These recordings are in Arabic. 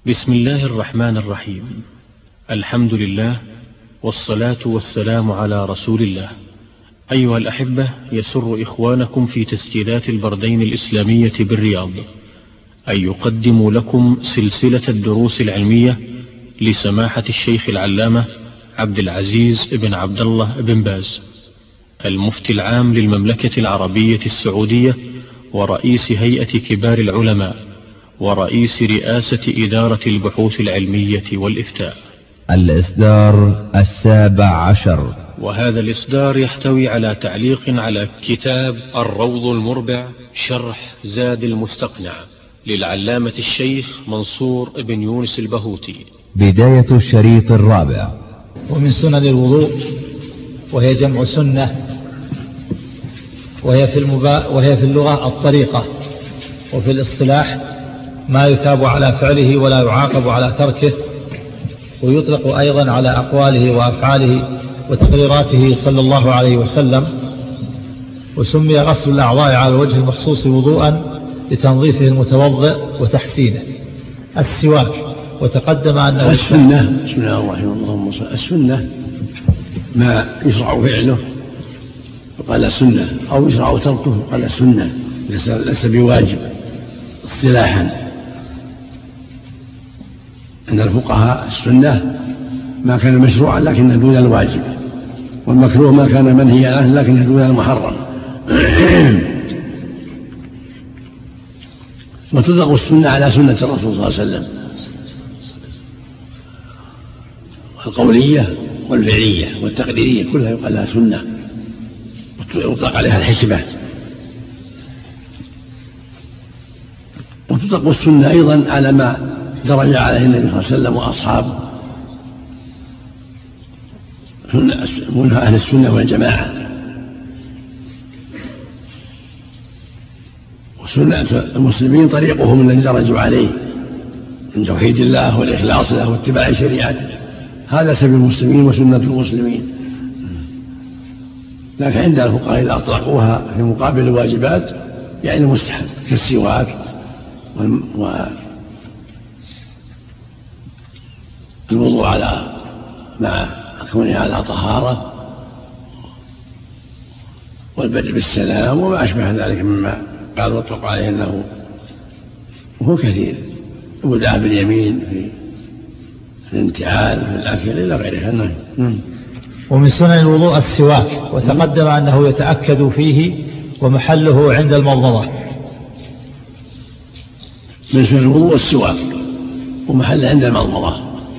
بسم الله الرحمن الرحيم. الحمد لله والصلاة والسلام على رسول الله. أيها الأحبة، يسر إخوانكم في تسجيلات البردين الإسلامية بالرياض أن يقدموا لكم سلسلة الدروس العلمية لسماحة الشيخ العلامة عبد العزيز بن عبد الله بن باز، المفتي العام للمملكة العربية السعودية ورئيس هيئة كبار العلماء ورئيس رئاسة إدارة البحوث العلمية والإفتاء. الإصدار 17، وهذا الإصدار يحتوي على تعليق على كتاب الروض المربع شرح زاد المستقنع للعلامة الشيخ منصور بن يونس البهوتي. بداية الشريط الرابع. ومن سنن الوضوء، وهي جمع سنة، وهي في اللغة الطريقة، وفي الاصطلاح ما يثاب على فعله ولا يعاقب على تركه، ويطلق أيضا على أقواله وأفعاله وتقريراته صلى الله عليه وسلم. وسمي غسل الأعضاء على الوجه المخصوص وضوءا لتنظيفه المتوضئ وتحسينه. السواك، وتقدم أن السنة، بسم الله الرحمن الرحيم، السنة ما يشرع فعله وقال السنة، أو يشرع تركه وقال السنة، ليس بواجب اصطلاحا. أن الفقهاء السنة ما كان مشروعا لكنه دون الواجب، والمكروه ما كان منهيا عنه لكنه دون المحرم. وتطلق السنة على سنة الرسول صلى الله عليه وسلم، القولية والفعلية والتقريرية كلها يقال لها سنة، ويطلق عليها الحكمة. وتطلق السنة أيضا على ما درج عليه النبي صلى الله عليه وسلم وأصحابه من أهل السنة والجماعة. وسنة المسلمين طريقهم الذي درجوا عليه من توحيد الله والإخلاص له واتباع شريعته، هذا سبيل المسلمين وسنة المسلمين. لكن عند الفقهاء إذا أطلقوها في مقابل الواجبات يعني المستحب كالسواك والوضوء على مع كونه على طهارة، والبدء بالسلام وما أشبه ذلك مما قال واطلق عليه أنه، وهو كثير، الوداع باليمين في الانتعال في الأكل إلى غيرها. ومن سنن الوضوء السواك، وتقدم أنه يتأكد فيه ومحله عند المضمضة. من سنن الوضوء السواك ومحله عند المضمضة.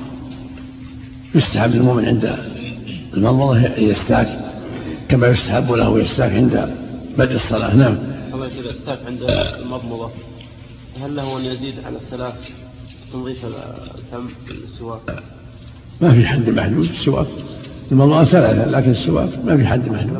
يستحب المؤمن عند المضمضة يستاك كما يستحب له يستاك عند بدء الصلاة. نعم. الله إذا استاك عند المضمضة هل له أن يزيد على الثلاث تنظيف الفم بالسواك؟ ما في حد محدود. السواك المضمضة ثلاثة، لكن السواك ما في حد محدود.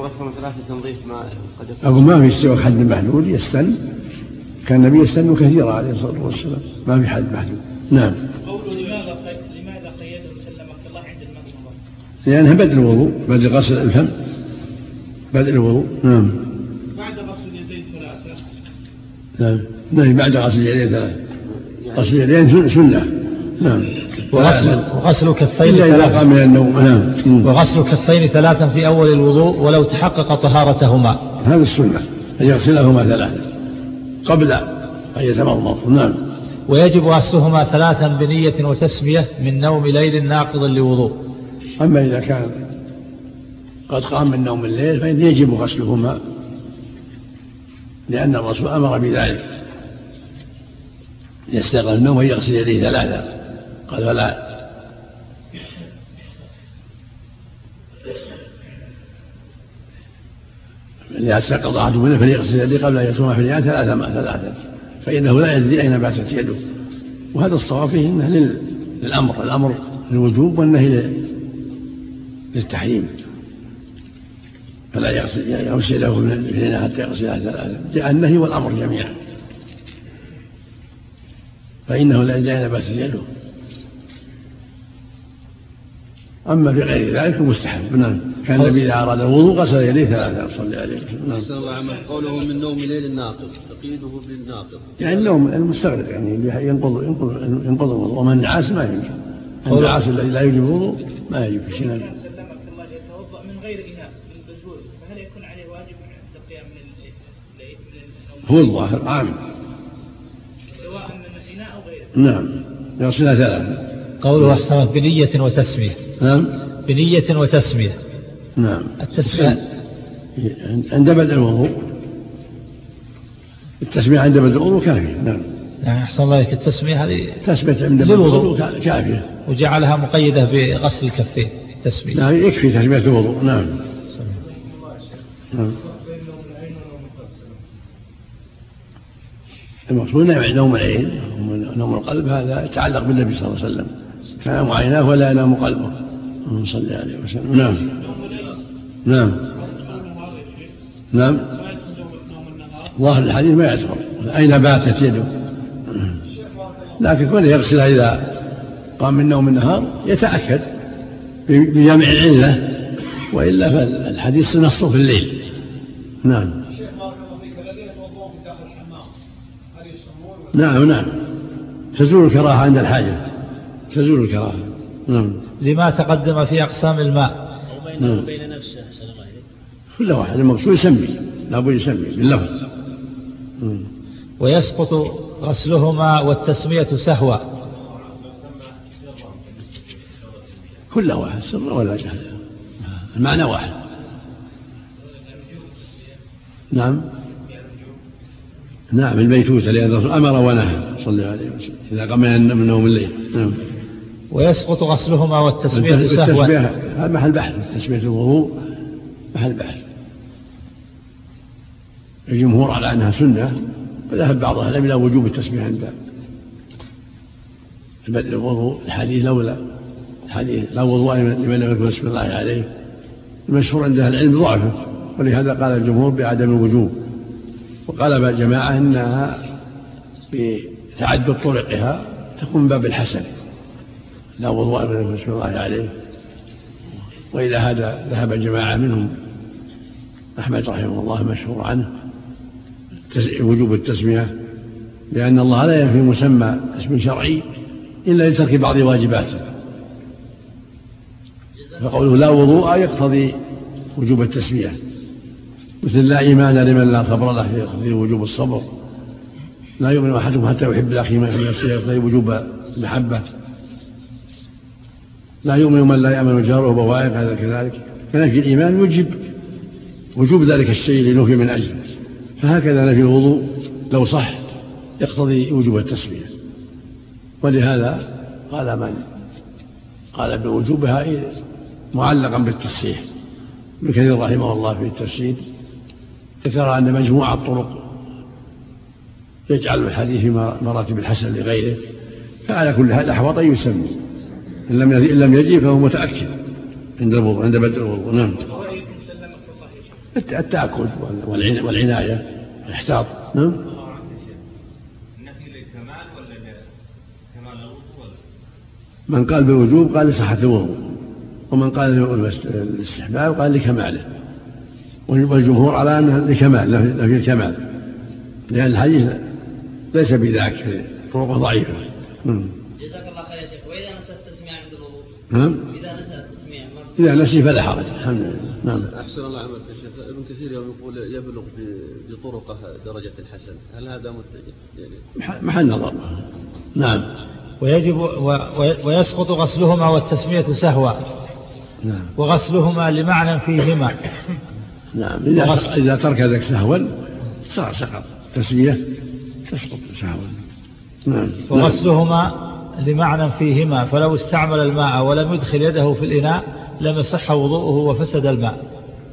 أقول ما في السواك حد محدود، يستن، كان النبي يستن كثيرا عليه الصلاة والسلام، ما في حد محدود. نعم. لماذا قيده سلمك الله عند المضمضة؟ لأنها بدء الوضوء، بدء غسل الفم، بدء الوضوء. نعم. بعد غسل اليدين ثلاثة. نعم. نعم، بعد غسل اليدين ثلاثة. غسل اليدين سنة. نعم. وغسل كفين ثلاثة من النوم. نعم. وغسل كفين ثلاثا في أول الوضوء ولو تحقق طهارتهما. هذا السنة، أن يغسلهما ثلاثة قبل أن يتمضمض. نعم. ويجب غسلهما ثلاثا بنية وتسمية من نوم ليل ناقض لوضوء. أما إذا كان قد قام من نوم الليل فإن يجب غسلهما، لأن الرسول أمر بذلك، يستيقظ النوم ويغسل يديه ثلاثة، قال فلا إذا استيقظ أحدكم فليغسل يديه قبل أن يصوم في اليوم ثلاثة، فإنه لا يدري أين باتت يده. وهذا الصواب فيه أنه الأمر للوجوب والنهي للتحريم، فلا يغسل يده في حتى يغسلها ثلاثة، جاء النهي والأمر جميعا، فإنه لا يدري أين باتت يده. أما في غير ذلك مستحب. نعم. كان النبي إذا أراد الوضوء غسل يديه 3 صلى عليه وسلم. أحسن الله عمل. قوله من نوم ليل الناقض تقييده بالناقض يعني النوم المستغرق يعني ينقض الوضوء، ومن نعاس ما يمكن. النعاس الذي لا يجب الوضوء ما يجب في سنة. سلمك الله يتوضأ من غير إناء من بزور، فهل يكون عليه واجب عند القيام من هو الظاهر عام سواء من الإناء أو غيره؟ نعم يغسلها 3. قوله أحسن بنية وتسمية. نعم بنية وتسمية. نعم التسمية عند بدء الوضوء، التسمية عند بدء الوضوء كافية. نعم يعني أحسن الله لك التسمية هذه تسمية عند بدء الوضوء كافية، وجعلها مقيدة بغسل الكفين تسمية. نعم يكفي تسمية الوضوء. نعم المقصود نوم العين نوم القلب هذا يتعلق بالنبي صلى الله عليه وسلم، كان عيناه ولا ينام قلبه صلى عليه وسلم. نعم نعم نعم ظاهر الحديث ما يدخل أين باتت يده، لكن كونه يغسلها إذا قام من نوم النهار يتأكد بجمع العلة، وإلا فالحديث نصه في الليل. نعم نعم نعم تزول الكراهة عند الحاجة، تزول الكراهة. نعم لما تقدم في أقسام الماء. وبينه وبين نفسه كل واحد المقصود يسمي، لابد يسمي باللفظ. ويسقط غسلهما والتسمية سهوا. كل واحد سر ولا جهل، المعنى واحد. نعم نعم البيتوتة، لأن الرسول أمر ونهى صلى الله عليه وسلم إذا قام من نوم الليل. نعم ويسقط غسلهما والتسمية سهوا. هذا محل بحث، تسمية الوضوء محل بحث. الجمهور على أنها سنة، وذهب بعض أهل العلم إلى وجوب التسمية عند بدء الوضوء. الحديث لا وضوء لمن لم يذكر اسم الله عليه، المشهور عند أهل العلم ضعفه، ولهذا قال الجمهور بعدم الوجوب. وقال جماعة إنها بتعدد طرقها تكون باب الحسن، لا وضوء لمن لم يذكر اسم الله عليه. وإلى هذا ذهب جماعة منهم أحمد رحمه الله مشهور عنه وجوب التسمية، لأن الله لا ينفي مسمى اسم شرعي إلا لترك بعض واجباته، فقوله لا وضوء يقتضي وجوب التسمية، مثل لا إيمان لمن لا صبر له يقتضي وجوب الصبر، لا يؤمن أحدكم حتى يحب لأخيه ما في نفسه يقتضي وجوب المحبة، لا يؤمن من لا يأمن جاره بوائق هذا كذلك. فنفي الإيمان يوجب وجوب ذلك الشيء لنفي من أجله، فهكذا نفي الوضوء لو صح يقتضي وجوب التسمية. ولهذا قال من قال بوجوبها معلقا بالتصحيح. ابن كثير رحمه الله في التفسير ذكر أن مجموعة الطرق يجعل الحديث في مراتب الحسن لغيره، فعلى كل هذا أحوط أن يسمي، إن لم يجي فهو متأكد عند الوضوء عند بدء الوضوء. نعم التأكد والعناية الاحتاط. نعم من قال بالوجوب قال لصحة الوضوء، ومن قال بالاستحباب قال لكماله، والجمهور على أنه لكمال نفي الكمال، لأن الحديث ليس بذاك في طرق ضعيفة. جزاك الله خير يا شيخ. وإذا نسى التسمية عند الوضوء؟ نعم إذا نسى التسمية إذا نسي فلا حرج الحمد لله. نعم أحسن الله عملك يا شيخ. ابن كثير يقول يبلغ بطرقه درجة الحسن، هل هذا متجه يعني محل نظر؟ نعم ويسقط غسلهما والتسمية سهوا. نعم وغسلهما لمعنى فيهما. نعم إذا ترك ذلك سهوا سقط تسمية تسقط سهوا. نعم وغسلهما لمعنى فيهما، فلو استعمل الماء ولم يدخل يده في الإناء لم يصح وضوءه وفسد الماء.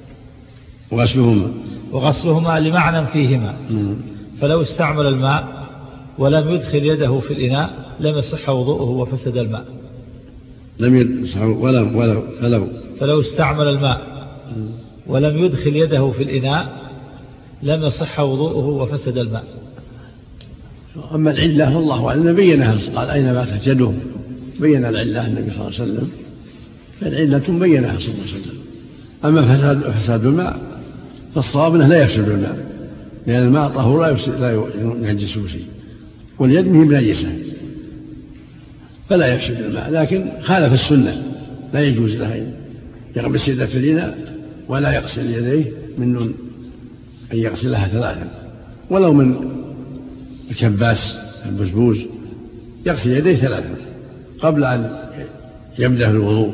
وغسلهما لمعنى فيهما، فلو استعمل الماء ولم يدخل يده في الإناء لم يصح وضوءه وفسد الماء. فلو استعمل الماء ولم يدخل يده في الإناء لم يصح وضوءه وفسد الماء. أما العلة فالله أعلم بينها، قال أين باتت يده، بين العلة النبي صلى الله عليه وسلم، فالعلة بينها صلى الله عليه وسلم، أما فساد الماء فالصواب أنه لا يفسد الماء، لأن الماء طهور لا ينجسه شيء، واليد منه بنجسة فلا يفسد الماء، لكن خالف السنة، لا يجوز له أن يغمس يده في الإناء ولا يغسل يديه من أن يغسلها 3، ولو من الكباس البزبوز يغسل يديه 3 قبل أن يبدأ في الوضوء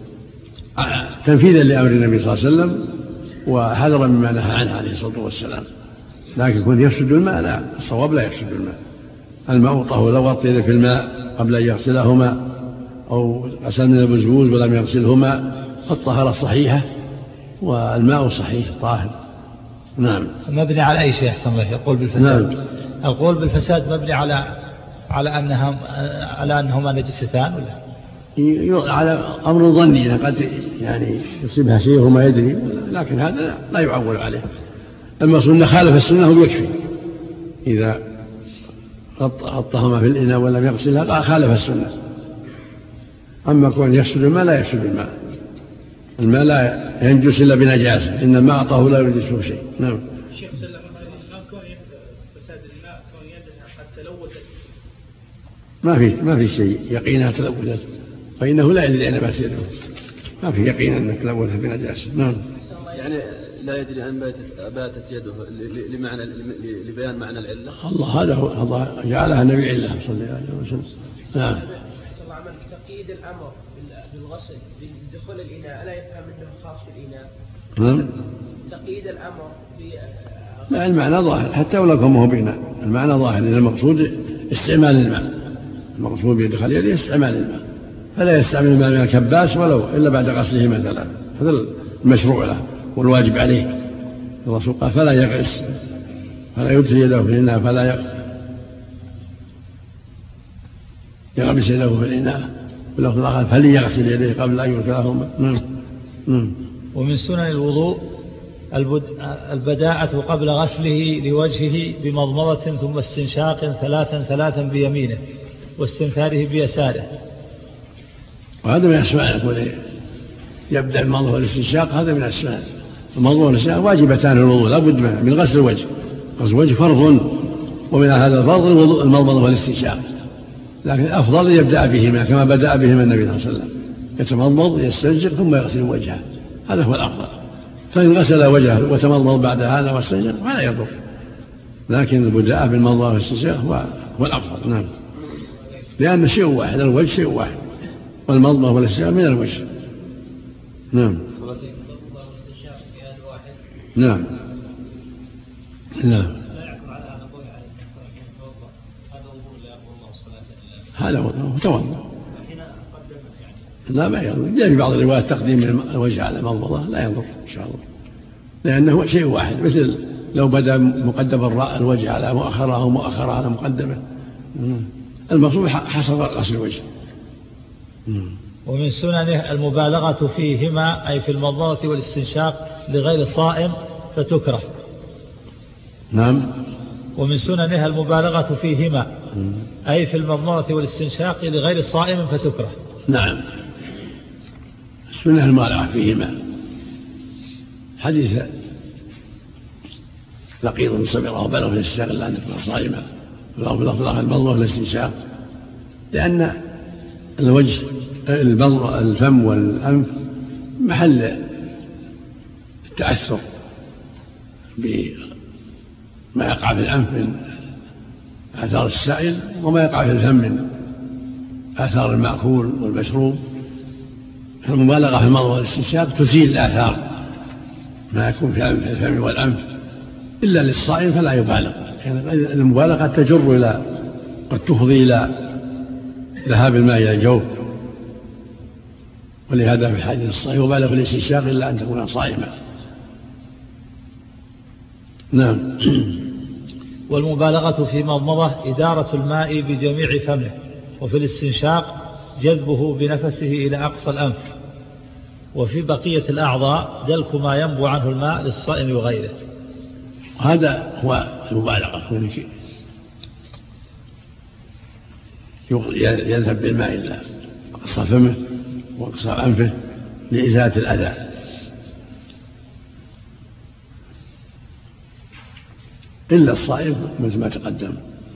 تنفيذا لأمر النبي صلى الله عليه وسلم وحذرا مما نهى عنه عليه الصلاة والسلام. لكن كون يفسد الماء لا، الصواب لا يفسد الماء طهور، لو غطى يده في الماء قبل أن يغسلهما أو غسل من البزبوز ولم يغسلهما فالطهارة صحيحة والماء صحيح طاهر. نعم. مبني على أي شيء أحسن الله يقول بالفساد؟ نعم. القول بالفساد مبني على أنهما نجستان ولا؟ على أمر ظني، قد يعني يصيبها شيء وهو ما يدري، لكن هذا لا يعول عليه. أما سنة خالف السنة هو يكفي، إذا غطهما في الإناء ولم يغسلها خالف السنة. أما كون يفسد الماء لا يفسد الماء لا ينجس إلا بنجاسة، إن الماء طهور لا ينجسه شيء. نعم. شيخ سلم ما كون فساد الماء كون يدها حتى تلوثت، ما في شيء يقينها تلوثت، فإنه لا يدري أين بات يده، ما في يقين أن تلوثها بنجاسة. نعم. يعني لا يدري أن باتت يده لبيان معنى العلة. الله جعلها النبي علة صلى الله عليه وسلم. نعم. تقييد الأمر بالغسل بدخول الإناء لا يفهم أنه خاص بالإناء. نعم. تقييد الأمر لا، المعنى ظاهر حتى ولو كان هو بإناء، المعنى ظاهر، إن المقصود استعمال الماء، المقصود بدخول يده استعمال الماء، فلا يستعمل الماء من الكباس ولو إلا بعد غسله مثلا، هذا المشروع له والواجب عليه. الرسول قال فلا يغس، فلا يدخل يده في الإناء، فلا يغمس يده في الإناء، واللفظ قال فليغسل يديه قبل أن يدخلهما. ومن سنن الوضوء البداءة قبل غسله لوجهه بمضمضة ثم استنشاق 3 بيمينه واستنثاره بيساره. وهذا من السنن، يقول يبدأ المضمضة والاستنشاق، هذا من السنن. المضمضة والاستنشاق واجبتان في الوضوء لا بد من غسل الوجه، غسل الوجه فرض، ومن هذا الفرض المضمضة والاستنشاق، لكن الأفضل يبدأ بهما كما بدأ بهما النبي صلى الله عليه وسلم، يتمضمض يستنشق ثم يغسل وجهه، هذا هو الأفضل. فإن غسل وجهه وتمضمض بعد هذا واستنشق فلا يضر، لكن البداء بالمضمضة والاستنشاق هو الأفضل. نعم. لأن شيء واحد، الوجه شيء واحد، والمضمضة والاستنشاق من الوجه. نعم. نعم. نعم. هذا هو توضأ. لا ما يضر، جاء في بعض الروايات تقديم الوجه على المضمضة لا يضر إن شاء الله، لأنه شيء واحد، مثل لو بدأ مقدم الوجه على مؤخرة أو مؤخرة على مقدمة، المقصود حصل غسل الوجه. ومن سننه المبالغة فيهما أي في المضمضة والاستنشاق لغير صائم فتكره. نعم. ومن سننها المبالغة فيهما أي في المضمضة والاستنشاق لغير صائم فتكره. نعم. السنة المبالغة فيهما، حديث لقيط بن صبيرة وبلغ في الاستنشاق إلا أن تكون صائمة، باللفظ المضمضة والاستنشاق، لأن الوجه الفم والأنف محل التأثر بما يقع في الأنف من آثار السائل وما يقع في الفم من آثار المأكول والمشروب. المبالغة في المضمضة والاستنشاق تزيل الآثار ما يكون في الفم والأنف، إلا للصائم فلا يبالغ، يعني المبالغة تجر إلى قد تفضي إلى ذهاب الماء إلى الجوف، ولهذا في الحديث الصحيح وبالغ في الاستنشاق إلا أن تكون صائمة. نعم. والمبالغة في مضمضة إدارة الماء بجميع فمه، وفي الاستنشاق جذبه بنفسه إلى أقصى الأنف، وفي بقية الأعضاء دلك ما ينبو عنه الماء للصائم وغيره. هذا هو المبالغة، يذهب بالماء إلى أقصى فمه وأقصى أنفه لإزالة الأذى، إلا الصائم مثل ما تقدم.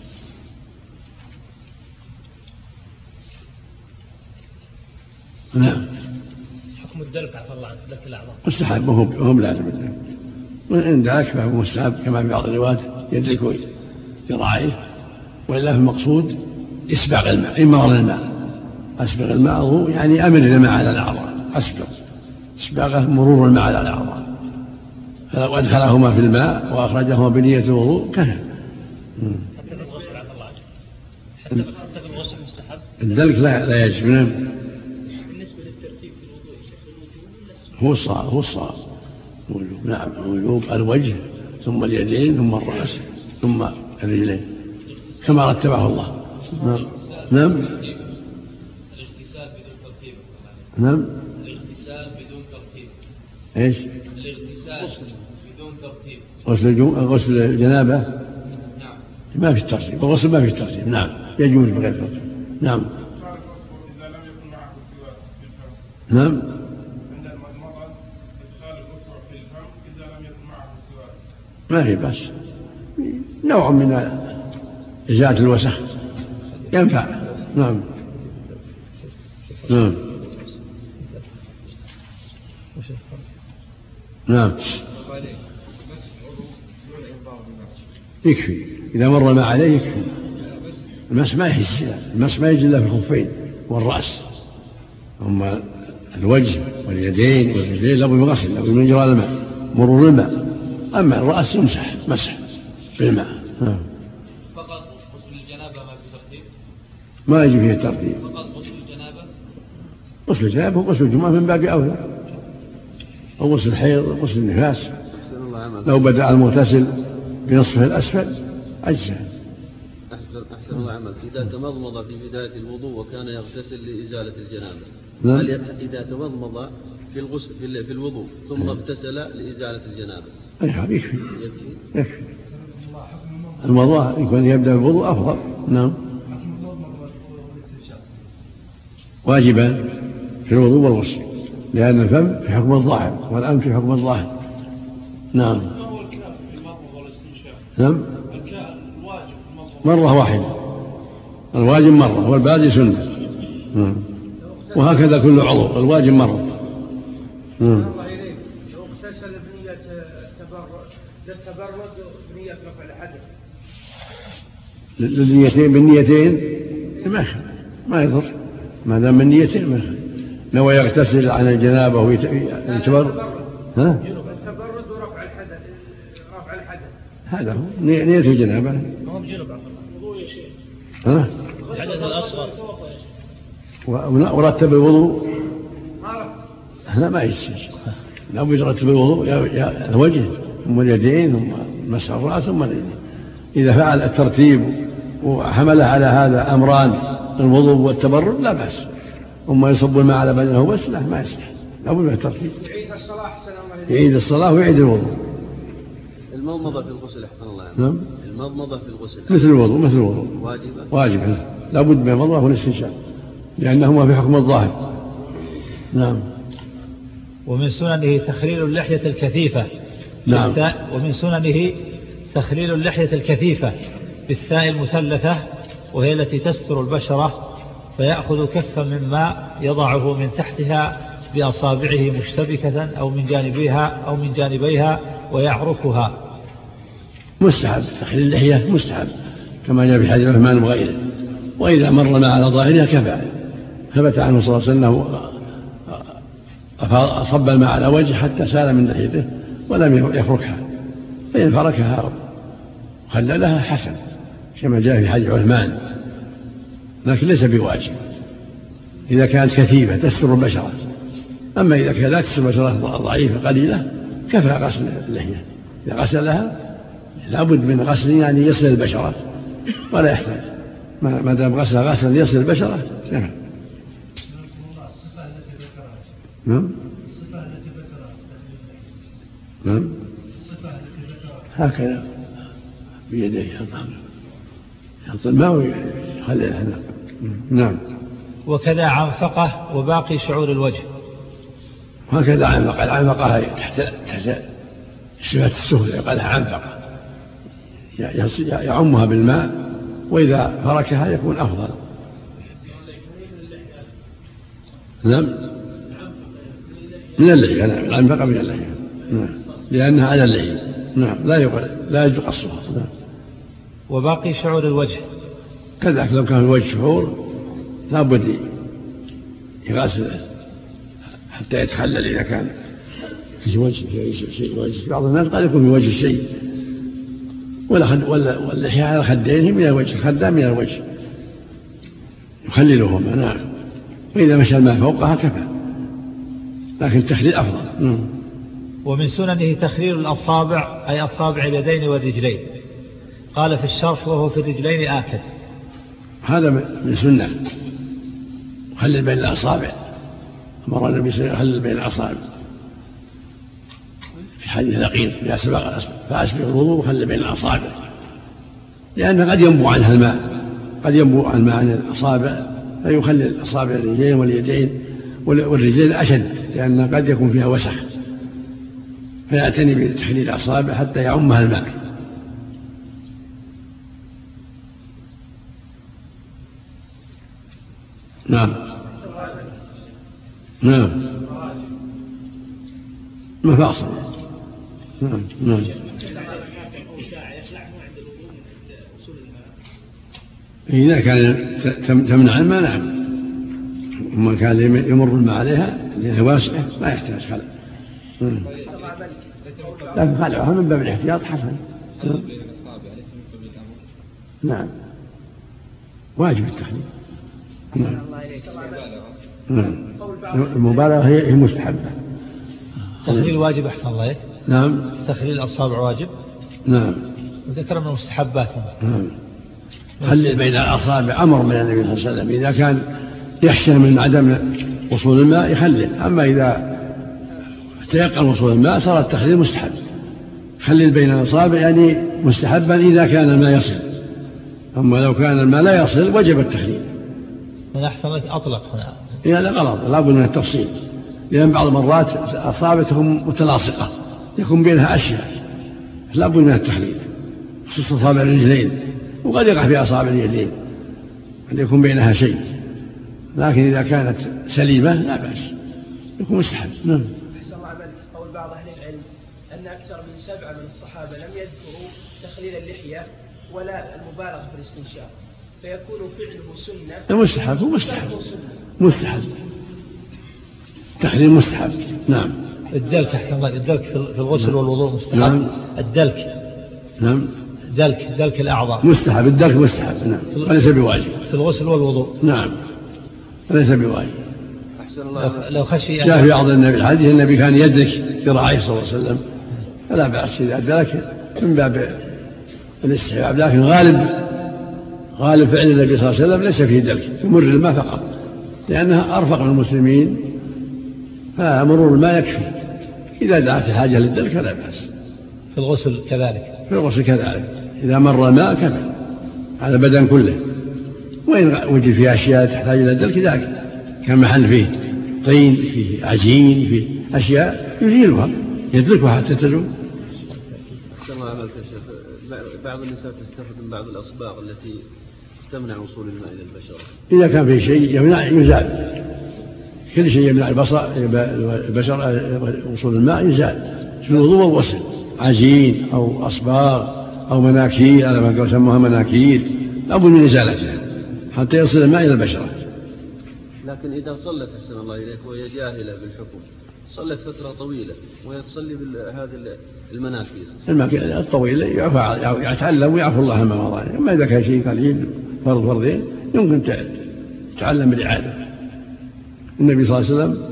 نعم. حكم الدلك عفى الله عنك دلك الأعضاء مستحب وهم لازم الدلك، وإن دعك فهو مستحب كما في بعض الروايات يدرك ذراعيه، وإلا في المقصود إسباغ الماء، إمرار الماء. أسبغ الماء يعني أمر الماء على الأعضاء، إسباغه مرور الماء على الأعضاء، فلو أدخلهما في الماء وأخرجهما بنية الوضوء كفى. الدلك لا يجب. بالنسبة للترتيب في الوضوء هو الصواب. نعم، وجوب الوجه ثم اليدين ثم الرأس ثم الرجلين كما رتبه الله. نعم. نعم. الاغتسال بدون ترتيب. ايش؟ الاغتسال بدون ترتيب. غسل الجنابة. نعم. ما في الترتيب، الغسل ما في الترتيب. نعم، يجوز بغير ترتيب. نعم. نعم. ما في بس نوع من إزالة الوسخ ينفع. نعم. نعم. نعم. يكفي إذا مر ما عليه يكفي. المس ما يحس، المس ما يجي إلا في الخفين والرأس، أما الوجه واليدين والرجلين لابد من غسل، لابد من جرى الماء، مرور الماء. أما الرأس يمسح مسح بالماء. فقط غسل الجنابة ما في ترتيب؟ ما يجي فيه ترتيب. فقط غسل الجنابة؟ غسل الجنابة وغسل الجمعة من باب أولى، أو غسل الحيض وغسل النفاس. لو بدأ المغتسل بنصفه الأسفل أجزاء. أحسن الله عملك. إذا تمضمض في بداية الوضوء وكان يغتسل لإزالة الجنابة، نعم. هل إذا تمضمض في الغسل في الوضوء ثم اغتسل لإزالة الجنابة يكفي؟ يكفي. الموضوع يكون يبدأ بالوضوء أفضل. نعم. واجبا في الوضوء والغسل، لأن الفم في حكم الظاهر والأنف في حكم الظاهر. نعم. نعم. مرة واحدة، الواجب مرة والباقي سنة. وهكذا كل عضو، الواجب مرة. الله إليك لو اغتسل بنية للتبرد بنية رفع الحدث، للنيتين بالنيتين ما يضر، ما دام من نيتين ما يضر. لو يغتسل عن الجنابة ويتبرد التبرد ورفع الحدث، رفع الحدث هذا هو نية الجنابة. هو بجنب الوضوء يا شيخ. الحدث الأصغر ورتب الوضوء. لا ما يصير، لو يرتب الوضوء يا الوجه ثم اليدين ثم مسح الرأس ثم اليدين. إذا فعل الترتيب وحمله على هذا أمران الوضوء والتبرد لا بأس، ثم يصب الماء على بدنه بس لا ما يصلح، لا بد من الترتيب. يعيد الصلاة ويعيد الوضوء. المضمضة في الغسل أحسن الله عملك. نعم. المضمضة في الغسل مثل الوضوء واجبة لا بد من المضمضة والاستنشاق لأنهما في حكم الظاهر. نعم. ومن سننه تخليل اللحية الكثيفة. نعم. ومن سننه تخليل اللحية الكثيفة بالثاء المثلثة، وهي التي تستر البشرة، فيأخذ كفا من ماء يضعه من تحتها بأصابعه مشتبكة أو من جانبيها ويعركها. مستحب تخليل اللحية، مستحب كما جاء في حديث عثمان وغيره. وإذا مر ما على ظاهرها كفى. ثبت عنه صلى الله عليه وسلم أصب الماء على وجه حتى سال من لحيته ولم يفركها، فإن فركها وخللها حسن كما جاء في حديث عثمان، لكن ليس بواجب إذا كانت كثيفة تستر البشرة. أما إذا كانت لا تستر البشرة ضعيفة قليلة كفى غسل اللحية. إذا غسلها لابد من غسل يعني يصل البشرة ولا يحتاج، ما دام غسلها غسلا يصل البشرة كفى. نعم. نعم. هكذا بيديه يحط الماء ويخليها. نعم. وكذا عنفقة وباقي شعور الوجه. هكذا عنفقة، العنفقة تحت صفة السفلى يقالها عنفقة، يعمها بالماء، وإذا فركها يكون أفضل. نعم من اللحية، نعم العنفقة من اللحية، نعم لأنها على اللحية، نعم لا يجوز قصها. نعم. وباقي شعور الوجه كذلك لو كان الوجه شعور لا بد يغسل حتى يتخلل إذا كان في وجه شيء. بعض الناس قد يكون في وجه شيء، واللحية على الخدين من الوجه، الخدان من الوجه يخللهما. نعم. وإذا مشى الماء فوقها كفى، لكن التخليل أفضل. ومن سننه تخليل الأصابع، أي أصابع اليدين والرجلين. قال في الشرح وهو في الرجلين آكد. هذا من سنة، خلل بين الأصابع، أمر النبي صلى الله عليه وسلم خلل بين الأصابع في حديث لقيط فأسبغ الوضوء وخلل بين الأصابع، لأن قد ينبو عنها الماء، قد ينبو الماء عن الأصابع فيخلل أصابع الرجلين واليدين، والرجلين أشد لأن قد يكون فيها وسخ، فيعتني بتخليل الأصابع حتى يعمها الماء. نعم نعم مفاصل. نعم نعم. إذا كان تمنع الماء نعم، وما كان يمر الماء عليها لأنها واسعة ما يحتاج خلع، لكن خلعها من باب الاحتياط حسن. نعم واجب التخليل. نعم. نعم. المبالغة هي مستحبة. تخليل واجب أحسن الله إليك. نعم. تخليل الأصابع واجب. نعم. وذكر من المستحبات. نعم. خلل بين الأصابع أمر من النبي صلى الله عليه وسلم، إذا كان يخشى من عدم وصول الماء يخلل، أما إذا تيقن وصول الماء صار التخليل مستحب. خلل بين الأصابع يعني مستحبا إذا كان الماء يصل، أما لو كان الماء لا يصل وجب التخليل. من أحسن أطلق هنا. إيه لا غلط، لا بد من التفصيل، لأن بعض المرات أصابع تكون متلاصقة يكون بينها أشياء، لا بد من التخليل، خصوصا أصابع الرجلين، وقد يقع في أصابع اليدين قد يكون بينها شيء، لكن إذا كانت سليمة لا بأس يكون مستحب. نعم. أحسن الله عملك. قول بعض أهل العلم أن أكثر من 7 من الصحابة لم يذكروا تخليل اللحية ولا المبالغة في الاستنشاق، فيكون فعله سنة. مستحب، هو مستحب تخليل مستحب. نعم. الدلك أحسن الله، الدلك في الغسل والوضوء مستحب. نعم. الدلك. نعم. دلك الأعضاء مستحب، الدلك مستحب. نعم. وليس بواجب في الغسل والوضوء. نعم وليس بواجب. أحسن الله. لو خشي جاء في بعض الحديث النبي كان يدرك ذراعيه صلى الله عليه وسلم، فلا بأس إذا أدرك من باب الاستحباب، لكن غالب فعل النبي صلى الله عليه وسلم ليس فيه دلك، يمر الماء فقط، لأنها أرفق من المسلمين، فمرور الماء يكفي. إذا دعت الحاجة للدلك فلا بأس. في الغسل كذلك. في الغسل كذلك، إذا مر الماء كفى على البدن كله، وإن وجد فيه أشياء تحتاج إلى الدلك ذاك، كان محل فيه طين، فيه عجين، فيه أشياء يزيلها يدركها حتى تزول. الله عملك يا شيخ. بعض النساء تستخدم بعض الأصباغ التي تمنع وصول الماء إلى البشرة. إذا كان في شيء يمنع يزال، كل شيء يمنع البشر وصول الماء يزال في الوضوء والغسل، عجين أو أصباغ أو مناكير، على ما يسموها مناكير، لابد من إزالتها حتى يصل الماء إلى البشرة. لكن إذا صلت أحسن الله إليك وهي جاهلة بالحكم، صلت فترة طويلة وهي تصلي بهذه المناكير الطويلة يتعلم ويعفو الله ما مضى. أما إذا كان شيء قليل فرضين يمكن تتعلم بالإعادة. النبي صلى الله عليه وسلم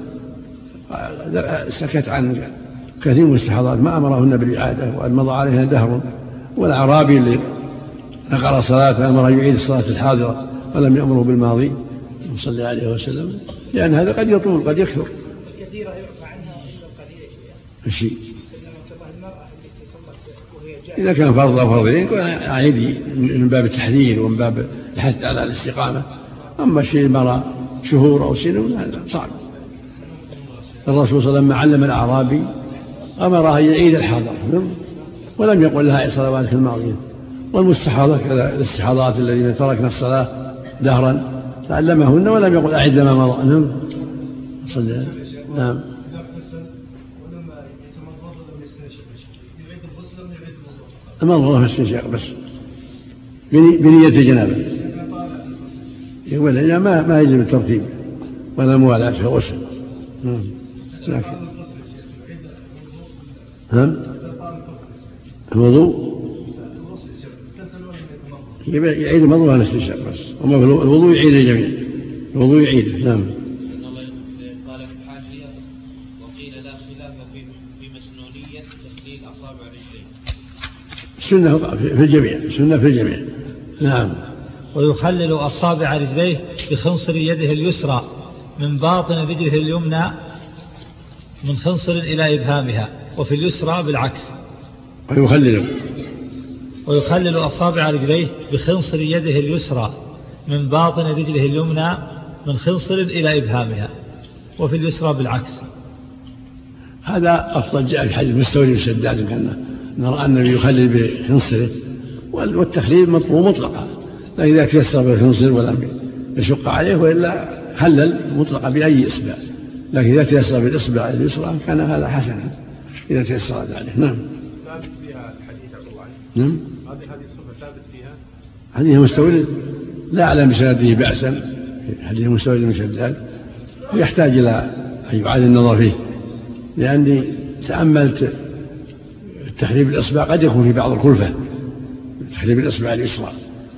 سكت عن كثير من الاستحاضات ما أمرهن بالإعادة، وأن مضى عليها دهر. والأعرابي اللي نقر الصلاة أمر يعيد الصلاة الحاضرة ولم يأمره بالماضي صلى الله عليه وسلم، لأن هذا قد يطول قد يكثر. كثيرة يعفى عنها إلا القليل الشيء. إذا كان فرض أو فرضين عادي من باب التحذير ومن باب الحث على الاستقامة. أما الشيء مرى شهور أو سنين هذا صعب. الرسول صلى الله عليه وسلم لما علم الأعرابي أمرها أن يعيد الحاضر ولم يقل لها صلواتك الماضية، والمستحاضة كذا الاستحاضات الذين تركنا الصلاة دهرا تعلمهن ولم يقل أعد ما مضى. نعم صلى. نعم المضمضة في الاستنشاق بس بنية الجنابة ولا ما يجب الترتيب ولا موالاة في الغسل. لكن الوضوء يعيد المضمضة والاستنشاق بس، وما في الوضوء يعيد الجميع. الوضوء يعيده. نعم. قال في الحاشية وقيل لا خلاف في مسنونية تخليل أصابع الرجلين. السنة في الجميع، السنة في الجميع. نعم. ويخلل أصابع رجليه بخنصر يده اليسرى من باطن رجله اليمنى من خنصر إلى إبهامها، وفي اليسرى بالعكس. ويخلل أصابع رجليه بخنصر يده اليسرى من باطن رجله اليمنى من خنصر إلى إبهامها، وفي اليسرى بالعكس. هذا أفضل. جاء في حديث مستوري وشداد كان نرى النبي يخلل بخنصره، والتخليل مطلوب مطلقا، لكن إذا تيسر بالخنصر ولم يشق عليه وإلا خلل مطلقا بأي إصبع، لكن إذا تيسر بالإصبع اليسرى كان هذا حسنا إذا تيسر ذلك. نعم. ثابت فيها الحديث عبد الله. نعم. هذه حديث ثابت فيها. حديث مستورد لا أعلم بسنده بأسا. حديث مستورد من شداد ويحتاج إلى أن يعاد النظر فيه، لأني تأملت تحريب الإصبع قد يكون في بعض الكلفة، تحريب الإصبع اليسرى،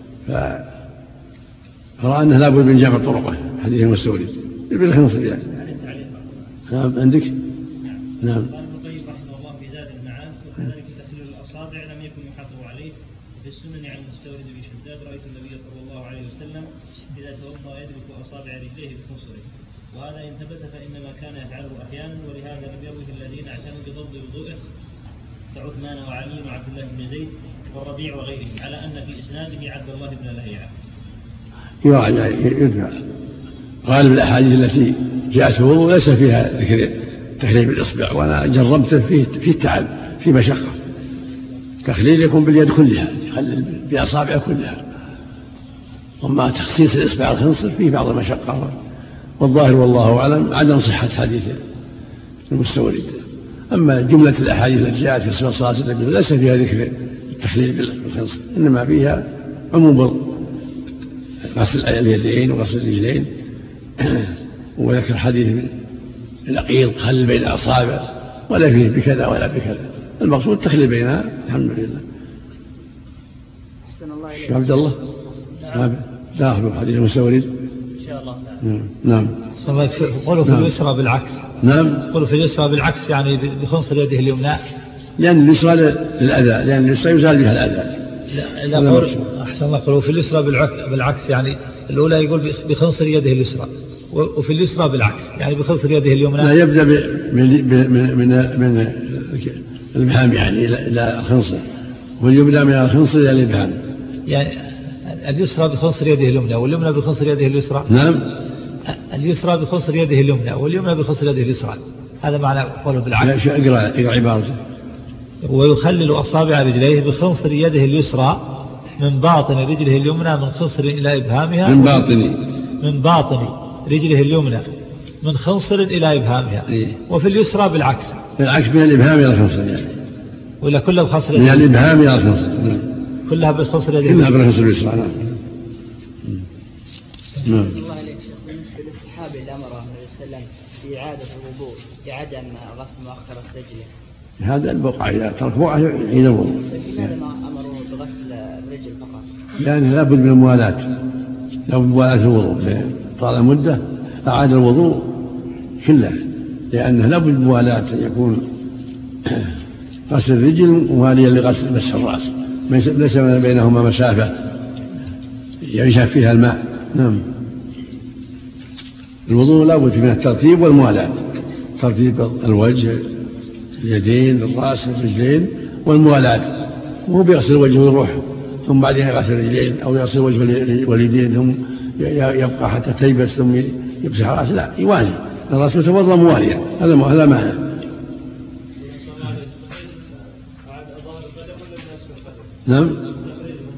فرأى أنه لابد من جمع طرقه. حديث مستورد بالخنصر يعني. نعم عندك. نعم. في السنن عن المستورد بشداد رأيت النبي صلى الله عليه وسلم إذا توضأ يدرك أصابع رجليه بخنصره، وهذا إن ثبت فإنما كان يفعله أحيانا، ولهذا لم يروه الذين اعتنوا بضبط وضوءه كعثمان وعلي وعبد الله بن زيد والربيع وغيرهم، على أن في إسناده عبد الله بن لهيعة. يدفع. غالب الأحاديث التي جاءت في الوضوء ليس فيها ذكر تحريم الإصبع، وأنا جربته فيه التعب، في مشقة. تخليل يكون باليد كلها، يخلل بأصابع كلها، وما تخصيص الإصبع الخنصر فيه بعض المشقة، والظاهر والله أعلم عدم صحة حديث المستورد. أما جملة الأحاديث التي جاءت في صلاة النبي ليس فيها ذكر التخليل بالخنصر، إنما فيها عموم غسل اليدين وغسل الرجلين، وذكر حديث العقيض خلل بين الأصابع، ولا فيه بكذا ولا بكذا، المقصود التخليل بينها. الحمد لله. أحسن الله إليك. عبد الله. داخل حديث المستورد إن شاء الله تعالى. نعم. قولوا في اليسرى بالعكس. نعم. قولوا في اليسرى بالعكس، يعني بخنصر يده اليمنى، لأن اليسرى للأذى، لأن اليسرى يزال بها الأذى. لا قول أحسن الله. قولوا في اليسرى بالعكس، يعني الأولى يقول بخنصر يده اليسرى، وفي اليسرى بالعكس يعني بخنصر يده اليمنى. لا، يبدأ من الإبهام يعني إلى الخنصر، واليبدأ من الخنصر إلى الإبهام، يعني اليسرى بخنصر يده اليمنى واليمنى بخنصر يده اليسرى. نعم. اليسرى بخنصر يده اليمنى واليمنى بخنصر يده اليسرى، هذا معنى قوله بالعكس. اقرأ عبارته. ويخلل أصابع رجليه بخنصر يده اليسرى من باطن رجله اليمنى من خنصر إلى إبهامها، من باطن رجله اليمنى من خنصر إلى إبهامها. وفي اليسرى بالعكس من الإبهام إلى الخنصر يعني. ولا كلها بخنصر من الإبهام إلى الخنصر. كلها بالخنصر يده. كلها بالخنصر اليسرى. نعم. نعم. الله عليك شيخ، بالنسبة للصحابي اللي أمره النبي صلى الله عليه وسلم بإعادة الوضوء بعدم غسل مؤخرة رجله، هذا البقعة إذا ترك بقعة يعيد الوضوء. لماذا ما أمروا بغسل الرجل فقط؟ لأن لابد من الموالاة، لابد من موالاة الوضوء. طال مدة أعاد الوضوء كله، لأنه لابد من موالاة، يكون غسل الرجل مواليا لغسل مسح الرأس، ليس بينهما مسافة ينشف فيها الماء. نعم. الوضوء لابد من الترتيب والموالاة، ترتيب الوجه، اليدين، الرأس، الرجلين، والموالاة. وهو بيغسل وجهه ويروح، ثم بعدين يغسل الرجلين، أو يغسل وجه واليدين ثم يبقى حتى تيبس ثم يمسح رأسه. لا، يوالي الرأس يتوضأ مواليا، هذا معنى. نعم.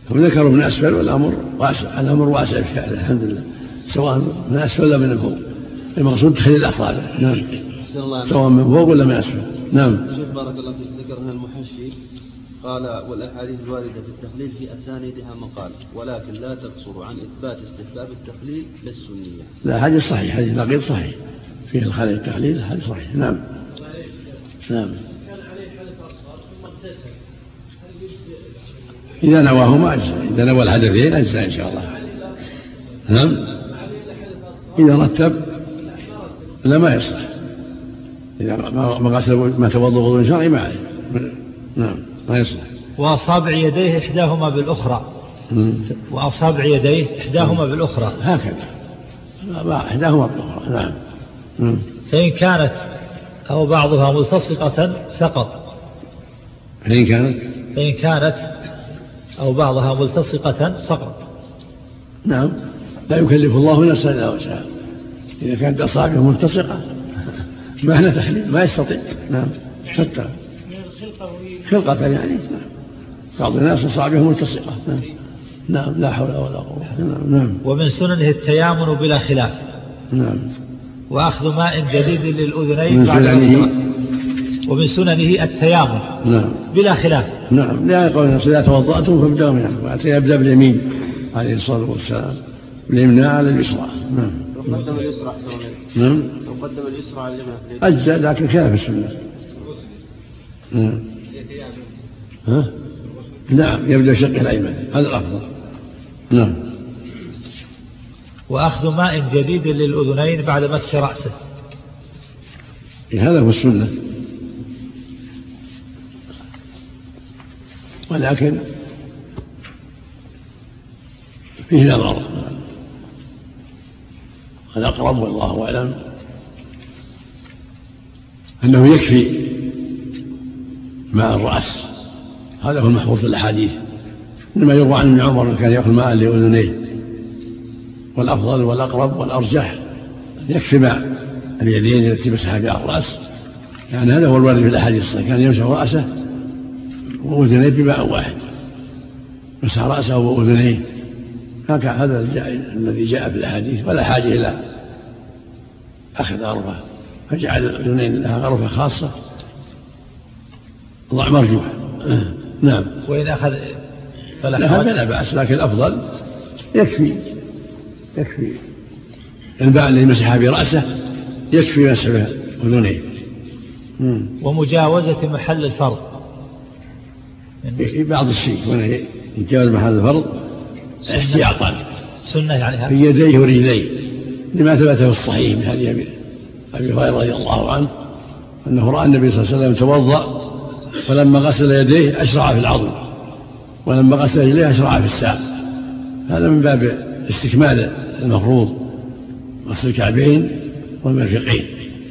هم ذكروا من أسفل والأمر واسع، الأمر واسع في هذا الحمد لله، سواء من أسفل ولا من فوق، المقصود تخليل الأصابع. نعم، سواء من فوق ولا من أسفل. نعم. شيخ بارك الله فيك، ذكر هنا المحشي قال والأحاديث الواردة في التخليل في أسانيدها مقال، ولكن لا تقصر عن إثبات استحباب التخليل للسنية. لا، حديث صحيح، حديث لقيط صحيح فيه الخلل التخليل، حديث صحيح. نعم. نعم. كان عليه حدث أصغر ثم اغتسل، هل يجزئ؟ إذا نواهما أجزاء، إذا نوى الحدثين أجزاء إن شاء الله. نعم. إذا رتب لا ما يصلح، إذا ما غسل ما توضأ وضوء شرعي ما عليه. نعم ما يصلح. وأصابع يديه إحداهما بالأخرى. وأصابع يديه إحداهما بالأخرى هكذا، إحداهما بالأخرى. نعم. فإن كانت أو بعضها ملتصقة سقط. فإن كانت أو بعضها ملتصقة سقط. نعم، لا يكلف الله نفسا إلا وسعها، إذا كانت أصابعه ملتصقة ما هنا تخليل، ما يستطيع. نعم، حتى خلقة يعني. بعض الناس أصابعه ملتصقة. نعم، لا حول ولا قوة. نعم. ومن سننه التيامن بلا خلاف. نعم. وأخذ ماء جديد للأذنين بعد الغسل. ومن سننه التيامن. نعم. بلا خلاف. نعم، لا يقول إذا توضأتم فابدأوا من يبدأ باليمين عليه الصلاة والسلام، باليمنى على اليسرى. نعم. لو قدم اليسرى أحسن. نعم. لو قدم اليسرى على اليمنى أجزاء، لكن خلاف السنة. نعم. نعم، يبدأ شق الأيمن، هذا الأفضل. نعم. وأخذ ماء جديد للأذنين بعد مس رأسه، هذا هو السنة، ولكن فيه نظر. الأقرب والله أعلم أنه يكفي ماء الرأس، هذا هو المحفوظ في الأحاديث. إنما يروى عن ابن عمر كان يأخذ ماء لأذنيه، والأفضل والأقرب والأرجح يكفي ماء اليدين التي مسح بها الرأس، يعني هذا هو الوارد في الأحاديث، كان يمسح رأسه وأذنيه بماء واحد، مسح رأسه وأذنيه، هذا الذي جاء في الأحاديث، ولا حاجة إلى أخذ غرفة، فجعل الأذنين لها غرفة خاصة، ضع مرجوح. نعم. وإن أخذ فلا بأس، لكن الأفضل يكفي الماء الذي مسح برأسه يكفي مسح أذنيه. ومجاوزة محل الفرض في بعض الشيء، وأن يتجاوز محل الفرض احتياطا سنة يعني في يديه ورجليه، لما ثبته الصحيح من حديث أبي هريرة رضي الله عنه أنه رأى النبي صلى الله عليه وسلم توضأ، فلما غسل يديه أشرع في العضد، ولما غسل رجليه أشرع في الساق. هذا من باب استكمال المفروض، غسل الكعبين والمرفقين،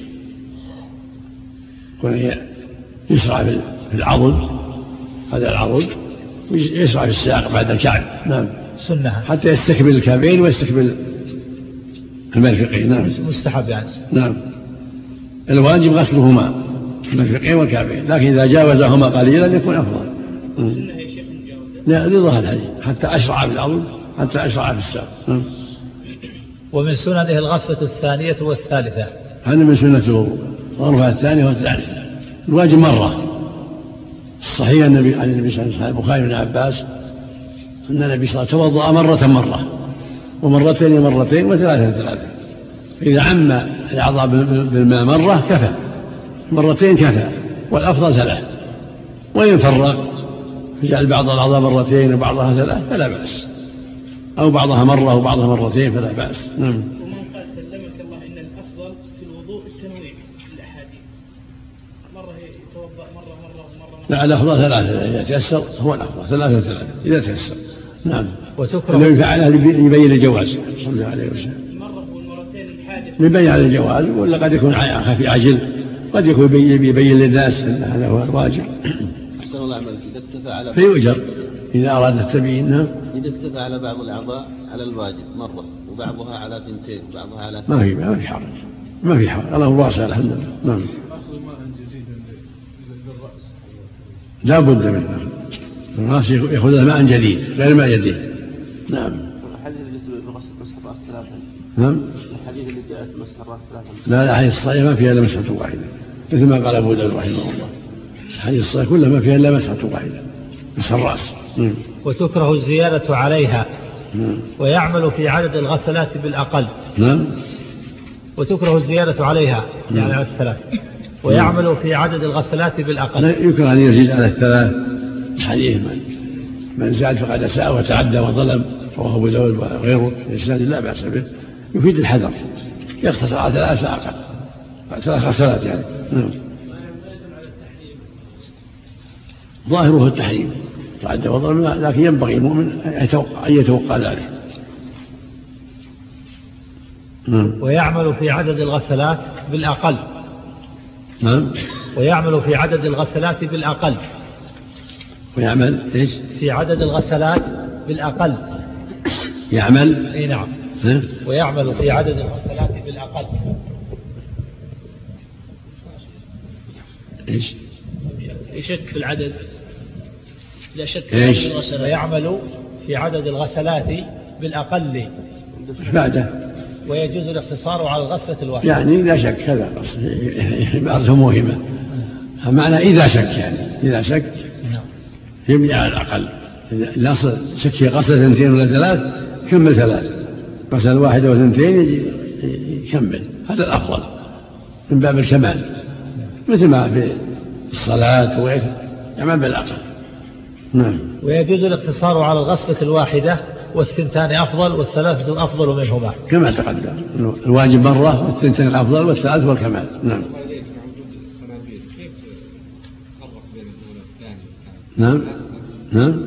يشرع في العضد، هذا العضد، ويشرع في الساق بعد الكعب. نعم، سنة، حتى يستكمل الكعبين ويستكمل المرفقين. نعم، مستحب يعني. نعم، الواجب غسلهما المرفقين والكعبين، لكن إذا جاوزهما قليلا يكون أفضل. لا، لظهر الحديث حتى أشرع في العضد، حتى أشرع في الساق. ومن سننه الغسلة الثانية والثالثة، هذا من سنة الغرفة الثانية والثالثة. الواجب مرة، الصحيح عن النبي صلى الله عليه وسلم البخاري بن عباس أن النبي صلى الله عليه وسلم توضأ مرة ومرتين وثلاثة. فإذا عم الأعضاء بالماء مرة كفى، مرتين كفى، والأفضل ثلاث. وإن فرق يجعل بعض الأعضاء مرتين وبعضها ثلاث فلا بأس، أو بعضها مرة وبعضها مرتين فلا بأس. نعم. ومن قال سلمك الله إن الأفضل في الوضوء التنويع في الأحاديث، مرة يتوضأ مرة. لا، الأفضل ثلاثة إذا تيسر، هو الأفضل ثلاثة إذا تيسر. نعم. وتكره الذي فعلها يبين الجواز صلى الله عليه وسلم، مرة والمرتين الحادث يبين على الجواز، ولا قد يكون خفي عجل، قد يكون يبين للناس أن هذا هو الواجب. أحسن الله عملك. إذا اكتفى على فيؤجر إذا أراد التبيين. إذا اكتفى على بعض الأعضاء على الواجب مرة، وبعضها على ثنتين، وبعضها على ما في حرج، الله واسع الحمد لله. نعم. أخذ ماء جديد للرأس لا بد منه، الراس يأخذ ماء جديد غير ماء يديه. نعم. الحديث اللي في مسح الراس ثلاثا. نعم. الحديث اللي جاءت مسح الراس ثلاثا. لا الأحاديث الصحيحة ما فيها إلا مسحة واحدة، مثل ما قال أبو داود رحمه الله. الحديث الصحيحة كلها ما فيها إلا مسحة واحدة، مسح الرأس. وتكره الزيادة عليها. ويعمل في عدد الغسلات بالأقل. نعم. وتكره الزيادة عليها يعني على الثلاث. ويعمل في عدد الغسلات بالأقل. لا يكره أن يزيد على الثلاث. حديث من زاد فقد أساء وتعدى وظلم، رواه أبو داود وغيره الإسناد لا بأس به، يفيد الحذر، يقتصر على ثلاثة أقل، ثلاث غسلات يعني. نعم. ظاهره التحريم تعدى وظلم، لكن ينبغي المؤمن أن يتوقع ذلك. ويعمل في عدد الغسلات بالأقل. نعم. ويعمل في عدد الغسلات بالأقل. ويعمل إيش؟ في عدد الغسلات بالأقل. يعمل. إيه نعم. ويعمل في عدد الغسلات بالأقل. إيش؟ يشك في العدد. لا شك في عدد الغسلات. ويعمل في عدد الغسلات بالأقل. بعده. ويجوز الاقتصار على الغسلة الواحدة. يعني لا شك هذا بعضها موهمة. معنى إذا شك يعني إذا شك يبني على الأقل. إذا شك في غسلة 2 ولا 3 كمل 3، غسل 1 و2 يكمل، هذا الأفضل من باب الكمال، مثل ما في الصلاة وغيرها يعمل بالأقل. نعم. ويجوز الاقتصار على الغسلة الواحدة، والثنتان أفضل والثلاثة أفضل منهما كما تقدم. الواجب مرة والثنتين أفضل والثلاث والكمال. نعم. نعم. نعم.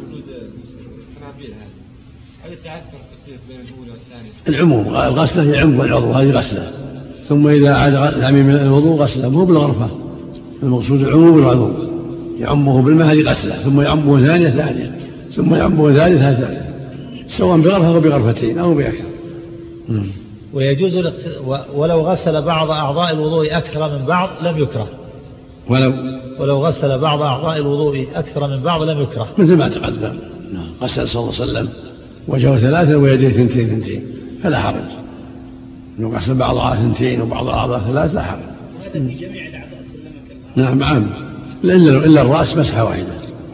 العموم الغسلة يعم العضو، هذه غسلة، ثم إذا عاد العميم من الوضوء غسلة مو بالغرفة، المقصود العموم العضو يعمه بالماء، هذه غسلة، ثم يعمه ثانية، ثم يعمه ثالثة، سواء بغرفة أو بغرفتين أو بأكثر. ويجوز ولو غسل بعض أعضاء الوضوء أكثر من بعض لم يكره. ولو غسل بعض أعضاء الوضوء أكثر من بعض لم يكره، مثل ما تقدم. غسل صلى الله عليه وسلم وجهه 3 ويديه 2 فلا حرج. لو غسل بعض أعضاء 2 وبعض أعضاء 3 لا حرج. وهذا في جميع الأعضاء سلمك الله. نعم عام، إلا الرأس مسحة واحدة.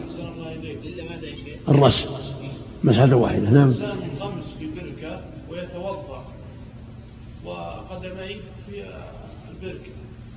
الرأس مسحة واحدة. نعم. إنسان منغمس في بركة ويتوضأ وقدميه في البركة،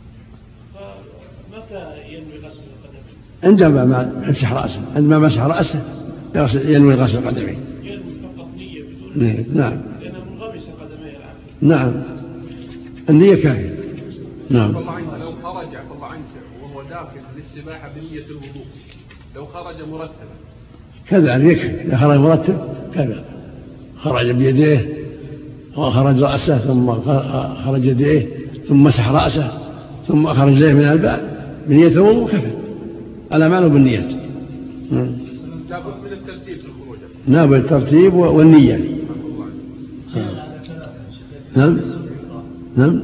فمتى ينوي غسل القدمين؟ عندما ما يمسح رأسه، عندما مسح رأسه ينوي غسل القدمين. ينوي فقط نية بدون نعم. لأنه منغمس قدميه الآن. نعم. النية كافية. نعم. لو خرج الله عنك وهو داخل للسباحة بنية الوضوء، لو خرج مرتبا كذا يكفي. إذا خرج مرتب كذا، خرج بيديه وخرج رأسه ثم خرج يديه ثم مسح رأسه ثم أخرج يديه من الباب بنية الوضوء كفى. الأعمال بالنيات. لابد من الترتيب في الخروج. نعم الترتيب والنية. نعم. نعم.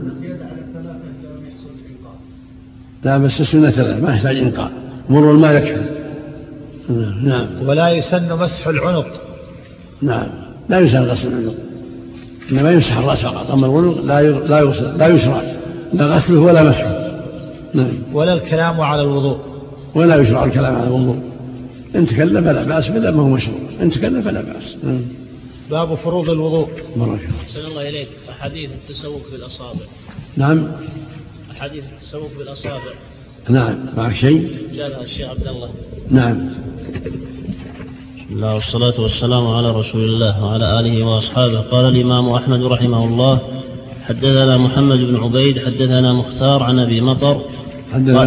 لا بس السنة 3 ما يحتاج إنقاء، مر الماء يكفي. نعم. ولا يسن مسح العنق. نعم لا يسن غسل العنق، إنما يمسح الرأس فقط، أما العنق لا يشرع لا غسله ولا مسحه. نعم. ولا الكلام على الوضوء. ولا يشرع الكلام على الوضوء. إن تكلم فلا بأس، بلا ما هو مشروع، إن تكلم فلا بأس. باب فروض الوضوء. أحسن الله إليك. أحاديث التسوق بالأصابع. نعم. أحاديث التسوق بالأصابع. نعم. معك شيء؟ جاء الشيخ عبد الله. نعم. بسم الله والصلاة والسلام على رسول الله وعلى آله وأصحابه. قال الإمام أحمد رحمه الله: حدثنا محمد بن عبيد حدثنا مختار عن أبي مطر. حدثنا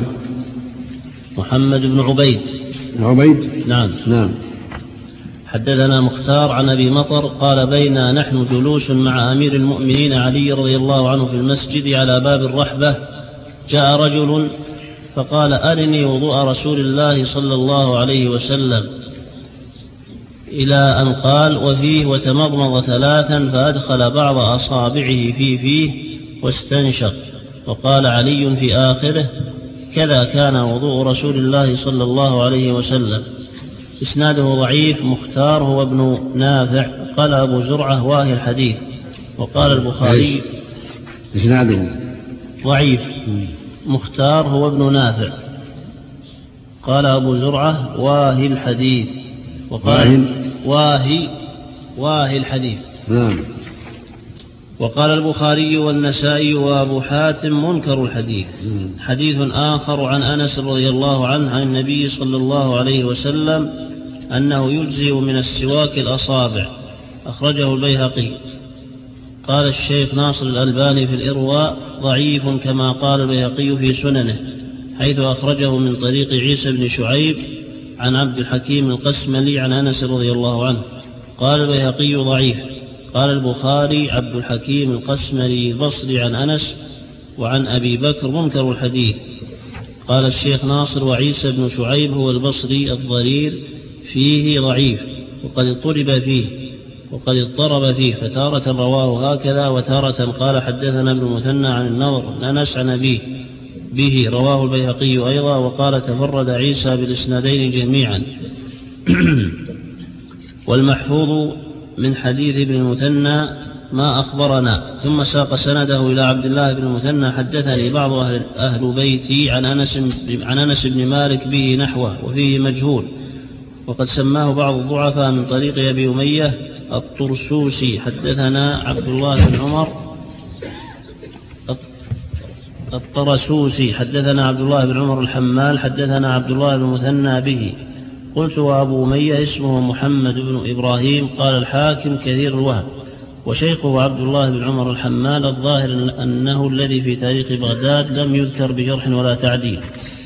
محمد بن عبيد. نعم. حدثنا مختار عن أبي مطر قال: بينا نحن جلوس مع أمير المؤمنين علي رضي الله عنه في المسجد على باب الرحبة، جاء رجل فقال: أرني وضوء رسول الله صلى الله عليه وسلم، إلى أن قال: وفيه، وتمضمض 3 فأدخل بعض أصابعه في فيه واستنشق. وقال علي في آخره: كذا كان وضوء رسول الله صلى الله عليه وسلم. إسناده ضعيف. مختار هو ابن نافع. قال أبو زرعة واهي الحديث. وقال البخاري إسناده ضعيف. مختار هو ابن نافع. قال أبو زرعة واهي الحديث. وقال واهي الحديث. نعم. وقال البخاري والنسائي وأبو حاتم منكر الحديث. حديث آخر عن أنس رضي الله عنه عن النبي صلى الله عليه وسلم أنه يجزئ من السواك الأصابع، أخرجه البيهقي. قال الشيخ ناصر الألباني في الإرواء ضعيف كما قال البيهقي في سننه، حيث أخرجه من طريق عيسى بن شعيب عن عبد الحكيم القسملي عن أنس رضي الله عنه. قال البيهقي ضعيف. قال البخاري عبد الحكيم القسملي بصري عن أنس وعن أبي بكر منكر الحديث. قال الشيخ ناصر وعيسى بن شعيب هو البصري الضرير فيه ضعيف وقد اضطرب فيه فتارة رواه هكذا وتارة قال حدثنا ابن المثنى عن النضر عن أنس عن أبيه به، رواه البيهقي أيضا. وقال تفرد عيسى بالإسنادين جميعا. والمحفوظ من حديث ابن المثنى ما أخبرنا. ثم ساق سنده إلى عبد الله بن المثنى حدثني بعض أهل بيتي عن أنس بن مالك به نحوه وفيه مجهول، وقد سماه بعض الضعفاء من طريق أبي أمية الطرسوسي حدثنا عبد الله بن عمر الطرسوسي حدثنا عبد الله بن عمر الحمال حدثنا عبد الله بن المثنى به. قلت وأبو أمية اسمه محمد بن إبراهيم. قال الحاكم كثير الوهم. وشيخه عبد الله بن عمر الحمال الظاهر أنه الذي في تاريخ بغداد لم يذكر بجرح ولا تعديل.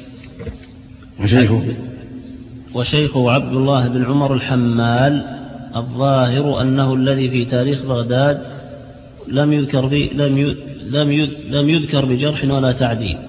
وشيخه عبد الله بن عمر الحمال الظاهر أنه الذي في تاريخ بغداد لم يذكر بجرح ولا تعديل.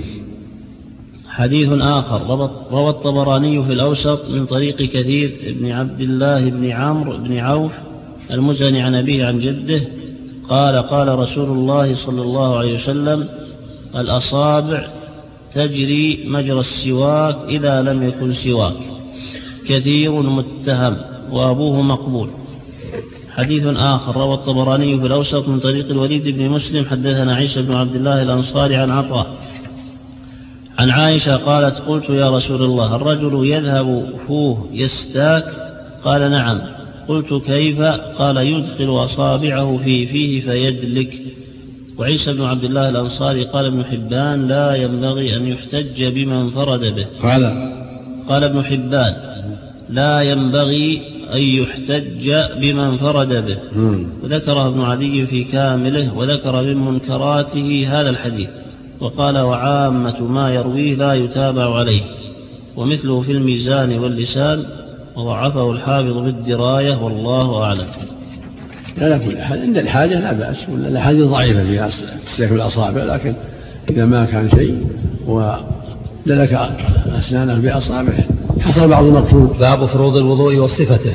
حديث آخر روى الطبراني في الأوسط من طريق كثير بن عبد الله بن عمرو بن عوف المزني عن أبيه عن جده قال رسول الله صلى الله عليه وسلم الأصابع تجري مجرى السواك إذا لم يكن سواك. كثير متهم وأبوه مقبول. حديث آخر روى الطبراني في الأوسط من طريق الوليد بن مسلم حدثنا عيسى بن عبد الله الأنصاري عن عطاء عن عائشة قالت قلت يا رسول الله الرجل يذهب فوه يستاك؟ قال نعم. قلت كيف؟ قال يدخل أصابعه في فيه فيدلك. وعيسى بن عبد الله الأنصاري قال ابن حبان لا ينبغي أن يحتج بما انفرد به. قال ابن حبان لا ينبغي أن يحتج بما انفرد به. وذكره ابن عدي في كامله وذكر من منكراته هذا الحديث وقال وعامة ما يرويه لا يتابع عليه. ومثله في الميزان واللسان وضعفه الحافظ بالدراية والله أعلم. على كل حال عند الحاجة لا بأس، والأحاديث ضعيفة في استهلاك الأصابع، لكن إذا ما كان شيء ودلك أسنانه بأصابعه حصل بعض المقصود. باب فروض الوضوء وصفته.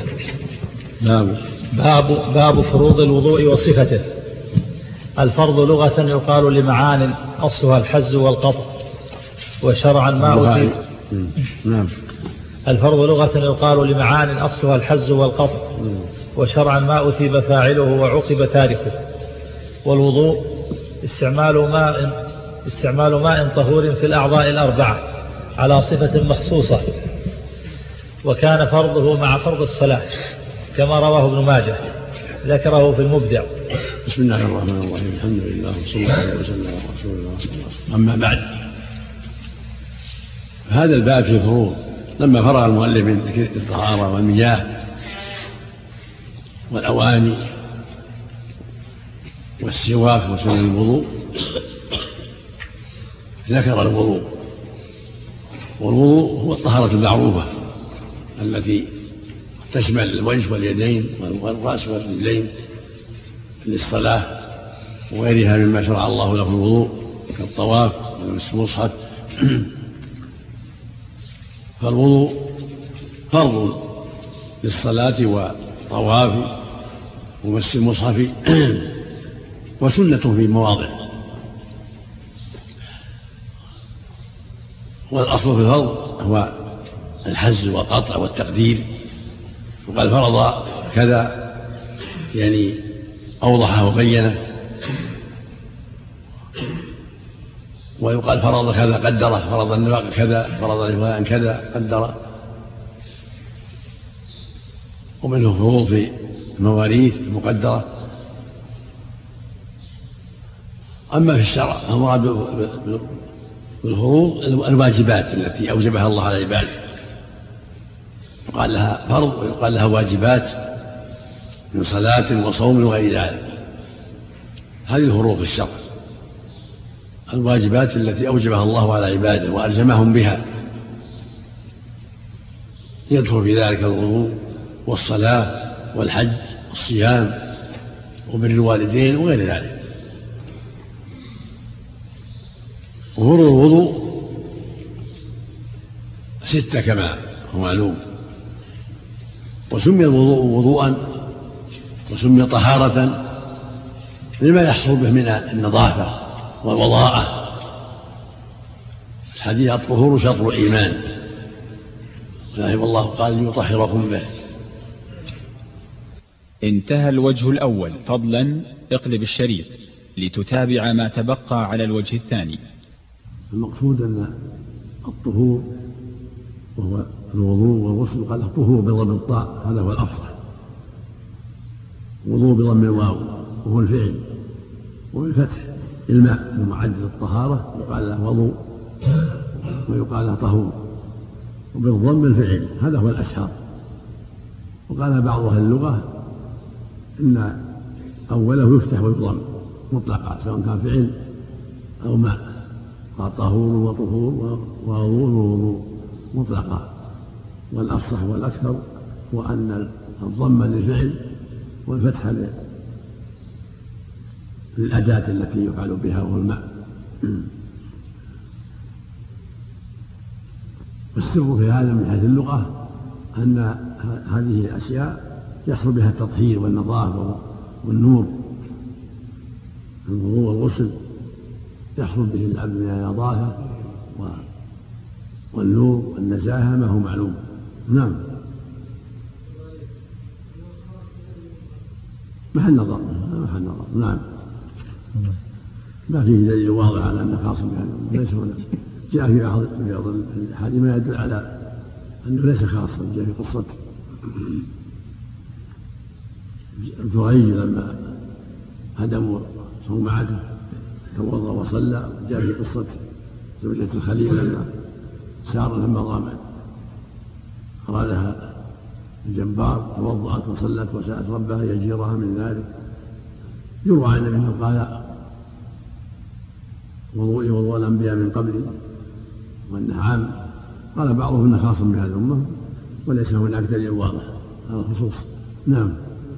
باب فروض الوضوء وصفته. الفرض لغة يقال لمعان أصلها الحز والقطع وشرعا ما أثيب. الفرض لغة يقال لمعان أصلها الحز والقطع وشرعا ما أثيب فاعله وعقب تاركه. والوضوء استعمال ماء طهور في الأعضاء الأربعة على صفة مخصوصة، وكان فرضه مع فرض الصلاة كما رواه ابن ماجه ذكره في المبدع. بسم الله الرحمن الرحيم. الحمد لله وصلى الله عليه وسلم على رسول الله صلى الله عليه وسلم. أما بعد، هذا الباب في الفروض لما فرغ المؤلف من ذكر الطهارة والمياه والأواني والسواك وسنن الوضوء ذكر الوضوء. والوضوء هو الطهارة المعروفة التي تشمل الوجه واليدين والرأس والرجلين للصلاة وغيرها مما شرع الله له الوضوء كالطواف ومس المصحف. فالوضوء فرض للصلاة والطواف ومس المصحف وسنة في مواضع. والأصل في الفرض هو الحز والقطع والتقدير، وقال فرض كذا يعني أوضحه وبينه، ويقال فرض كذا قدره، فرض النفاق كذا، فرض لفلان كذا قدره. ومنه فروض في المواريث المقدرة. أما في الشرع المراد بالفروض الواجبات التي أوجبها الله على عباده، يقال لها فرض ويقال لها واجبات من صلاة وصوم وغير ذلك. هذه الفروض في الشرع، الواجبات التي أوجبها الله على عباده وألزمهم بها، يدخل في ذلك الوضوء والصلاة والحج والصيام وبر الوالدين وغير ذلك. وفروض الوضوء 6 كما هو معلوم، وسمي الوضوء وضوءا وسمي طهارة لما يحصل به من النظافة والوضاءة. الحديث الطهور شطر الإيمان، رحمه الله قال ليطهركم به. انتهى الوجه الأول، فضلا اقلب الشريط لتتابع ما تبقى على الوجه الثاني. المقصود أن الطهور وهو الوضوء والغسل، قال الطهور بضم الطاء هذا هو الأفصح، وضوء بضم الواو وهو الفعل، وبالفتح الماء المعد للطهارة يقال له وضوء ويقال له طهور، وبالضم الفعل هذا هو الأشهر. وقال بعض أهل اللغة إن أوله يفتح ويضم مطلقا سواء كان فعل أو ماء، قال طهور وطهور ووضوء ووضوء مطلقا. والأفصح والأكثر هو أن الضم للفعل والفتح للأداة التي يفعل بها وهو الماء. والسر في هذا من حيث اللغة أن هذه الأشياء يحصل بها التطهير والنظافة والنور. الوضوء والغسل يحصل به العبد من النظافة والنور والنزاهة ما هو معلوم. نعم، محل نظر. نعم، ما فيه دليل واضح على أنه خاص بهذا، ليس هنا. جاء في بعض الحديث ما يدل على أنه ليس خاصا. جاء في قصة جريج لما هدموا صومعته توضأ وصلى. جاء في قصة زوجة الخليل لما سار لما ضامت أرادها الجبار توضأت وصلت وسألت ربها يجيرها من ذلك. يروى عن النبي قال وضوئي وضوء الأنبياء من قبلي وأنه عام. قال بعضهم إنه خاص بهذه الأمة وليس هناك دليل واضح على الخصوص. نعم.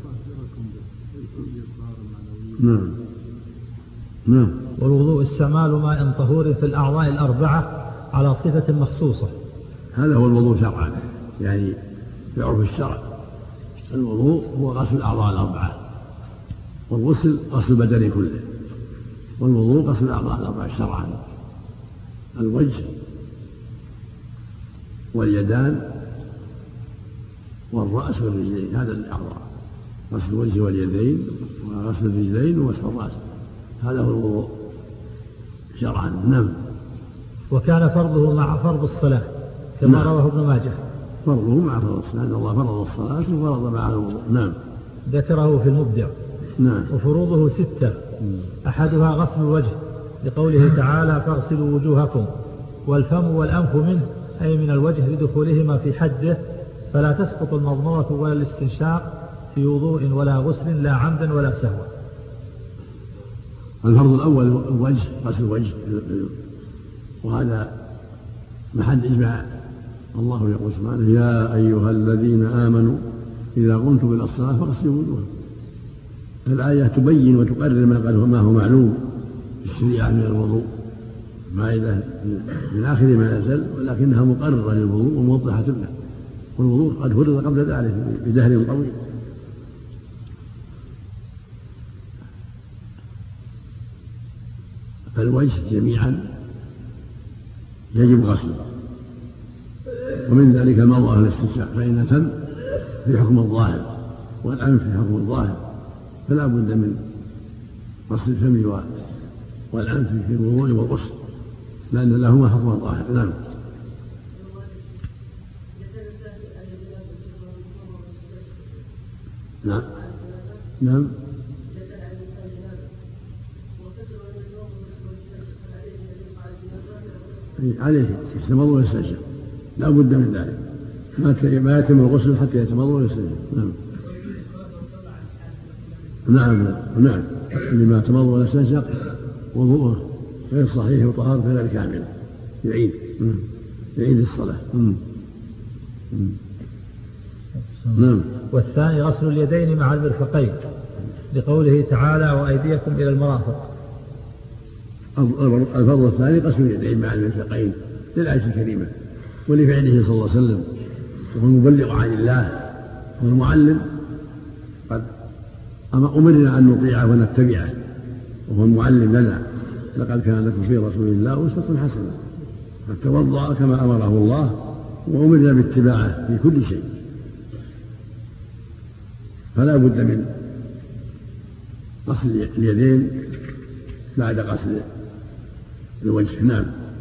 والوضوء استعمال ماء طهور في الأعضاء الأربعة على صفة مخصوصة. هذا هو الوضوء شرعا، يعني في عرف الشرع الوضوء هو غسل الأعضاء الأربعة، والغسل غسل البدن كله، والوضوء غسل الأعضاء الأربعة شرعا: الوجه واليدان والرأس والرجلين. هذا الأعضاء: غسل الوجه واليدين وغسل الرجلين ومسح الرأس. هذا هو الوضوء شرعا. نعم. وكان فرضه مع فرض الصلاة كما رواه ابن ماجه. فرضه مع فرض الصلاة، أن الله فرض الصلاة وفرض معه الوضوء. نعم. ذكره في المبدع. نعم. وفروضه 6: أحدها غسل الوجه لقوله تعالى: فاغسلوا وجوهكم، والفم والأنف منه أي من الوجه لدخولهما في حده، فلا تسقط المضمضة ولا الاستنشاق في وضوء ولا غسل لا عمدا ولا سهوا. الفرض الأول الوجه، غسل الوجه، وهذا محل إجماع. الله يقول سبحانه: يا أيها الذين آمنوا إذا قمتم إلى الصلاة فاغسلوا وجوهكم. الآية تبين وتقرر ما هو معلوم في الشريعة من الوضوء، مائدة من آخر ما نزل، ولكنها مقررة للوضوء وموضحة له. والوضوء قد فرض قبل ذلك بدهر طويل. فالوجه جميعا يجب غسله ومن ذلك المضمضة والاستنشاق، فإن الفم في حكم الظاهر والأنف في حكم الظاهر، فلا بد من غسل الفم والأنف في الوضوء والغسل، لأن لهما حكم الظاهر. نعم. نعم. نعم. عليه يتمضمض ويستنشق، لا بد من ذلك، ما يتم الغسل حتى يتمضمض ويستنشق. نعم. نعم. نعم. لما تمضمض ويستنشق وضوءه غير صحيح وطهارته غير كاملة، يعيد الصلاة. نعم. والثاني غسل اليدين مع المرفقين، لقوله تعالى وأيديكم إلى المرافق. الفضل الثاني غسل اليدين مع المرفقين للآية الكريمة ولفعله صلى الله عليه وسلم، وهو المبلغ عن الله والمعلم، قد أمرنا أن نطيعه ونتبعه، وهو المعلم لنا، لقد كان لكم في رسول الله أسوة حسنة، قد توضأ كما أمره الله وأمرنا باتباعه في كل شيء، فلا بد من غسل اليدين بعد غسل الوجه. نعم.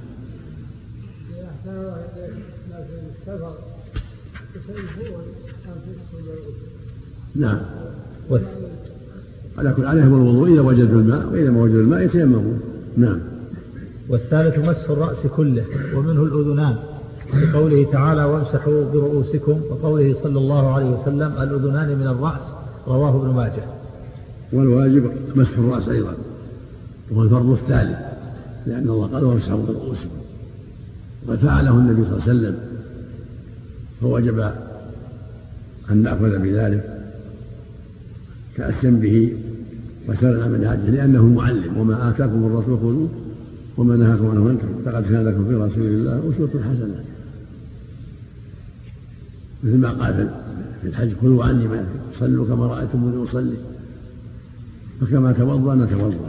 نعم. على كل عليهم الوضوء إذا وجدوا الماء، وإذا ما وجدوا الماء يتيممون. نعم. والثالث مسح الرأس كله ومنه الأذنان، لقوله تعالى وامسحوا برؤوسكم، وقوله صلى الله عليه وسلم الأذنان من الرأس، رواه ابن ماجه. والواجب مسح الرأس أيضا، وهو الفرض الثالث، لأن الله قال وامسحوا برؤوسكم، وقد فعله النبي صلى الله عليه وسلم، فوجب أن نأخذ بذلك كأسا به وسرنا من هذه، لأنه المعلم، وما آتاكم الرسول خذوه وما نهاكم عنه فانتهوا، لقد كان لكم في رسول الله أسوة حسنة، مثل ما قال في الحج خذوا عني ما صلوا كما رأيتموني أصلي، فكما توضأ نتوضأ.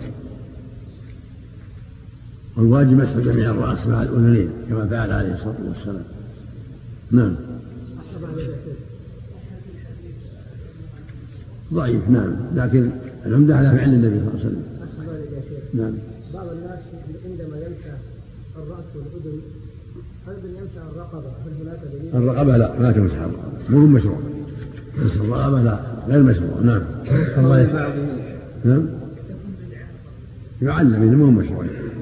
والواجب مسح جميع الرأس مع الأذنين كما فعل عليه الصلاة والسلام. نعم. ضعيف، نعم، لكن العمدة على فعل النبي صلى الله عليه وسلم. نعم. بعض الناس عندما يمسح الرأس والأذن هل يمسح الرقبة؟ هل هناك دليل؟ الرقبة لا، ما تمسح الرقبة، مو مشروع. الرقبة لا، غير مشروع. نعم. نعم. يعلم إنه مو مشروع.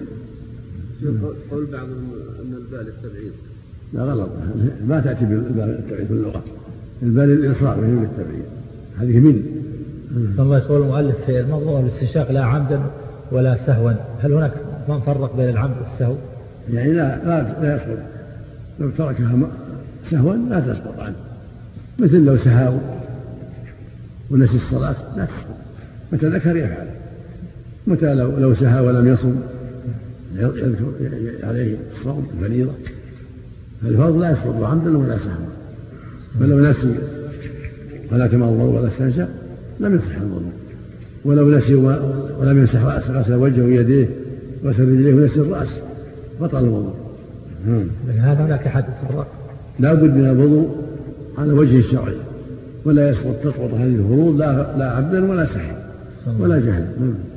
قول بعضهم أن البال التبعيض. لا، غلط، ما تأتي بالبال التبعيض في اللغة، البال الإصرار وهي بالتبعيض، هذه من. صلى الله عليه وسلم المؤلف في الموضوع الاستنشاق لا عمدا ولا سهوا، هل هناك من فرق بين العمد والسهو؟ يعني لا يسقط، لو تركها سهوا لا تسقط عنه، مثل لو سهوا ونسي الصلاة لا تسقط، متى ذكر يفعل، متى لو سهى ولم يصم يذكر عليه الصوم الفريضة، فالفرض لا يسقط عمدا ولا سهوا، فلو نسي ولا تمضمض ولا استنشق لم يصح الوضوء، ولو نسي ولم يمسح رأسه غسل وجهه ويديه غسل رجليه ونسي الرأس بطل الوضوء. لكن هذا هناك حد فرق، لا بد من الوضوء على وجه الشرعي، ولا تسقط هذه الفروض لا عبدا ولا سهوا ولا جهلا.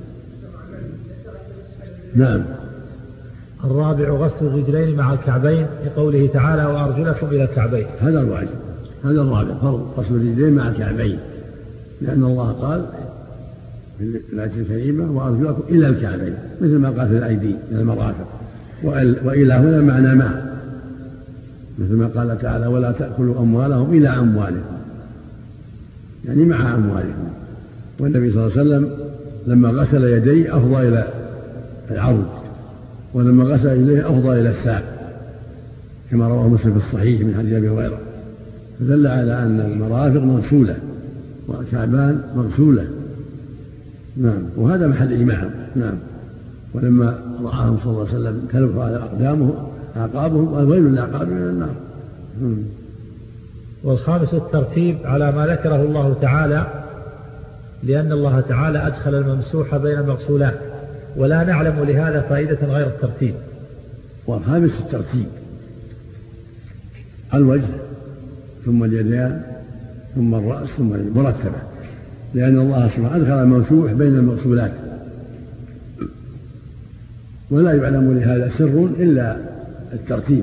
نعم. الرابع غسل الرجلين مع الكعبين، لقوله تعالى وأرجلكم إلى الكعبين. هذا الواجب، هذا الرابع، فرض غسل الرجلين مع الكعبين، لأن الله قال في الآية الكريمة وأرجلكم إلى الكعبين، مثل ما قال في الأيدي إلى المرافق، وإلى هنا معنى مع، مثل ما قال تعالى ولا تأكلوا أموالهم إلى أموالكم، يعني مع أموالكم. والنبي صلى الله عليه وسلم لما غسل يديه أفضى إلى العرض، ولما غسل إليه أفضى إلى الساق، كما رواه مسلم في الصحيح من حديث أبي هريرة، فدل على أن المرافق مغسولة والكعبان مغسولة. نعم. وهذا محل إجماع. نعم. ولما رآهم صلى الله عليه وسلم تلف على أقدامهم أعقابهم قال ويل للأعقاب من النار. والخامس الترتيب على ما ذكره الله تعالى، لأن الله تعالى أدخل الممسوح بين المغسولات، ولا نعلم لهذا فائدة غير الترتيب. والخامس الترتيب، الوجه ثم اليدين ثم الرأس ثم مرتبة، لأن الله سبحانه أدخل الممسوح بين المغسولات، ولا يعلم لهذا سر إلا الترتيب،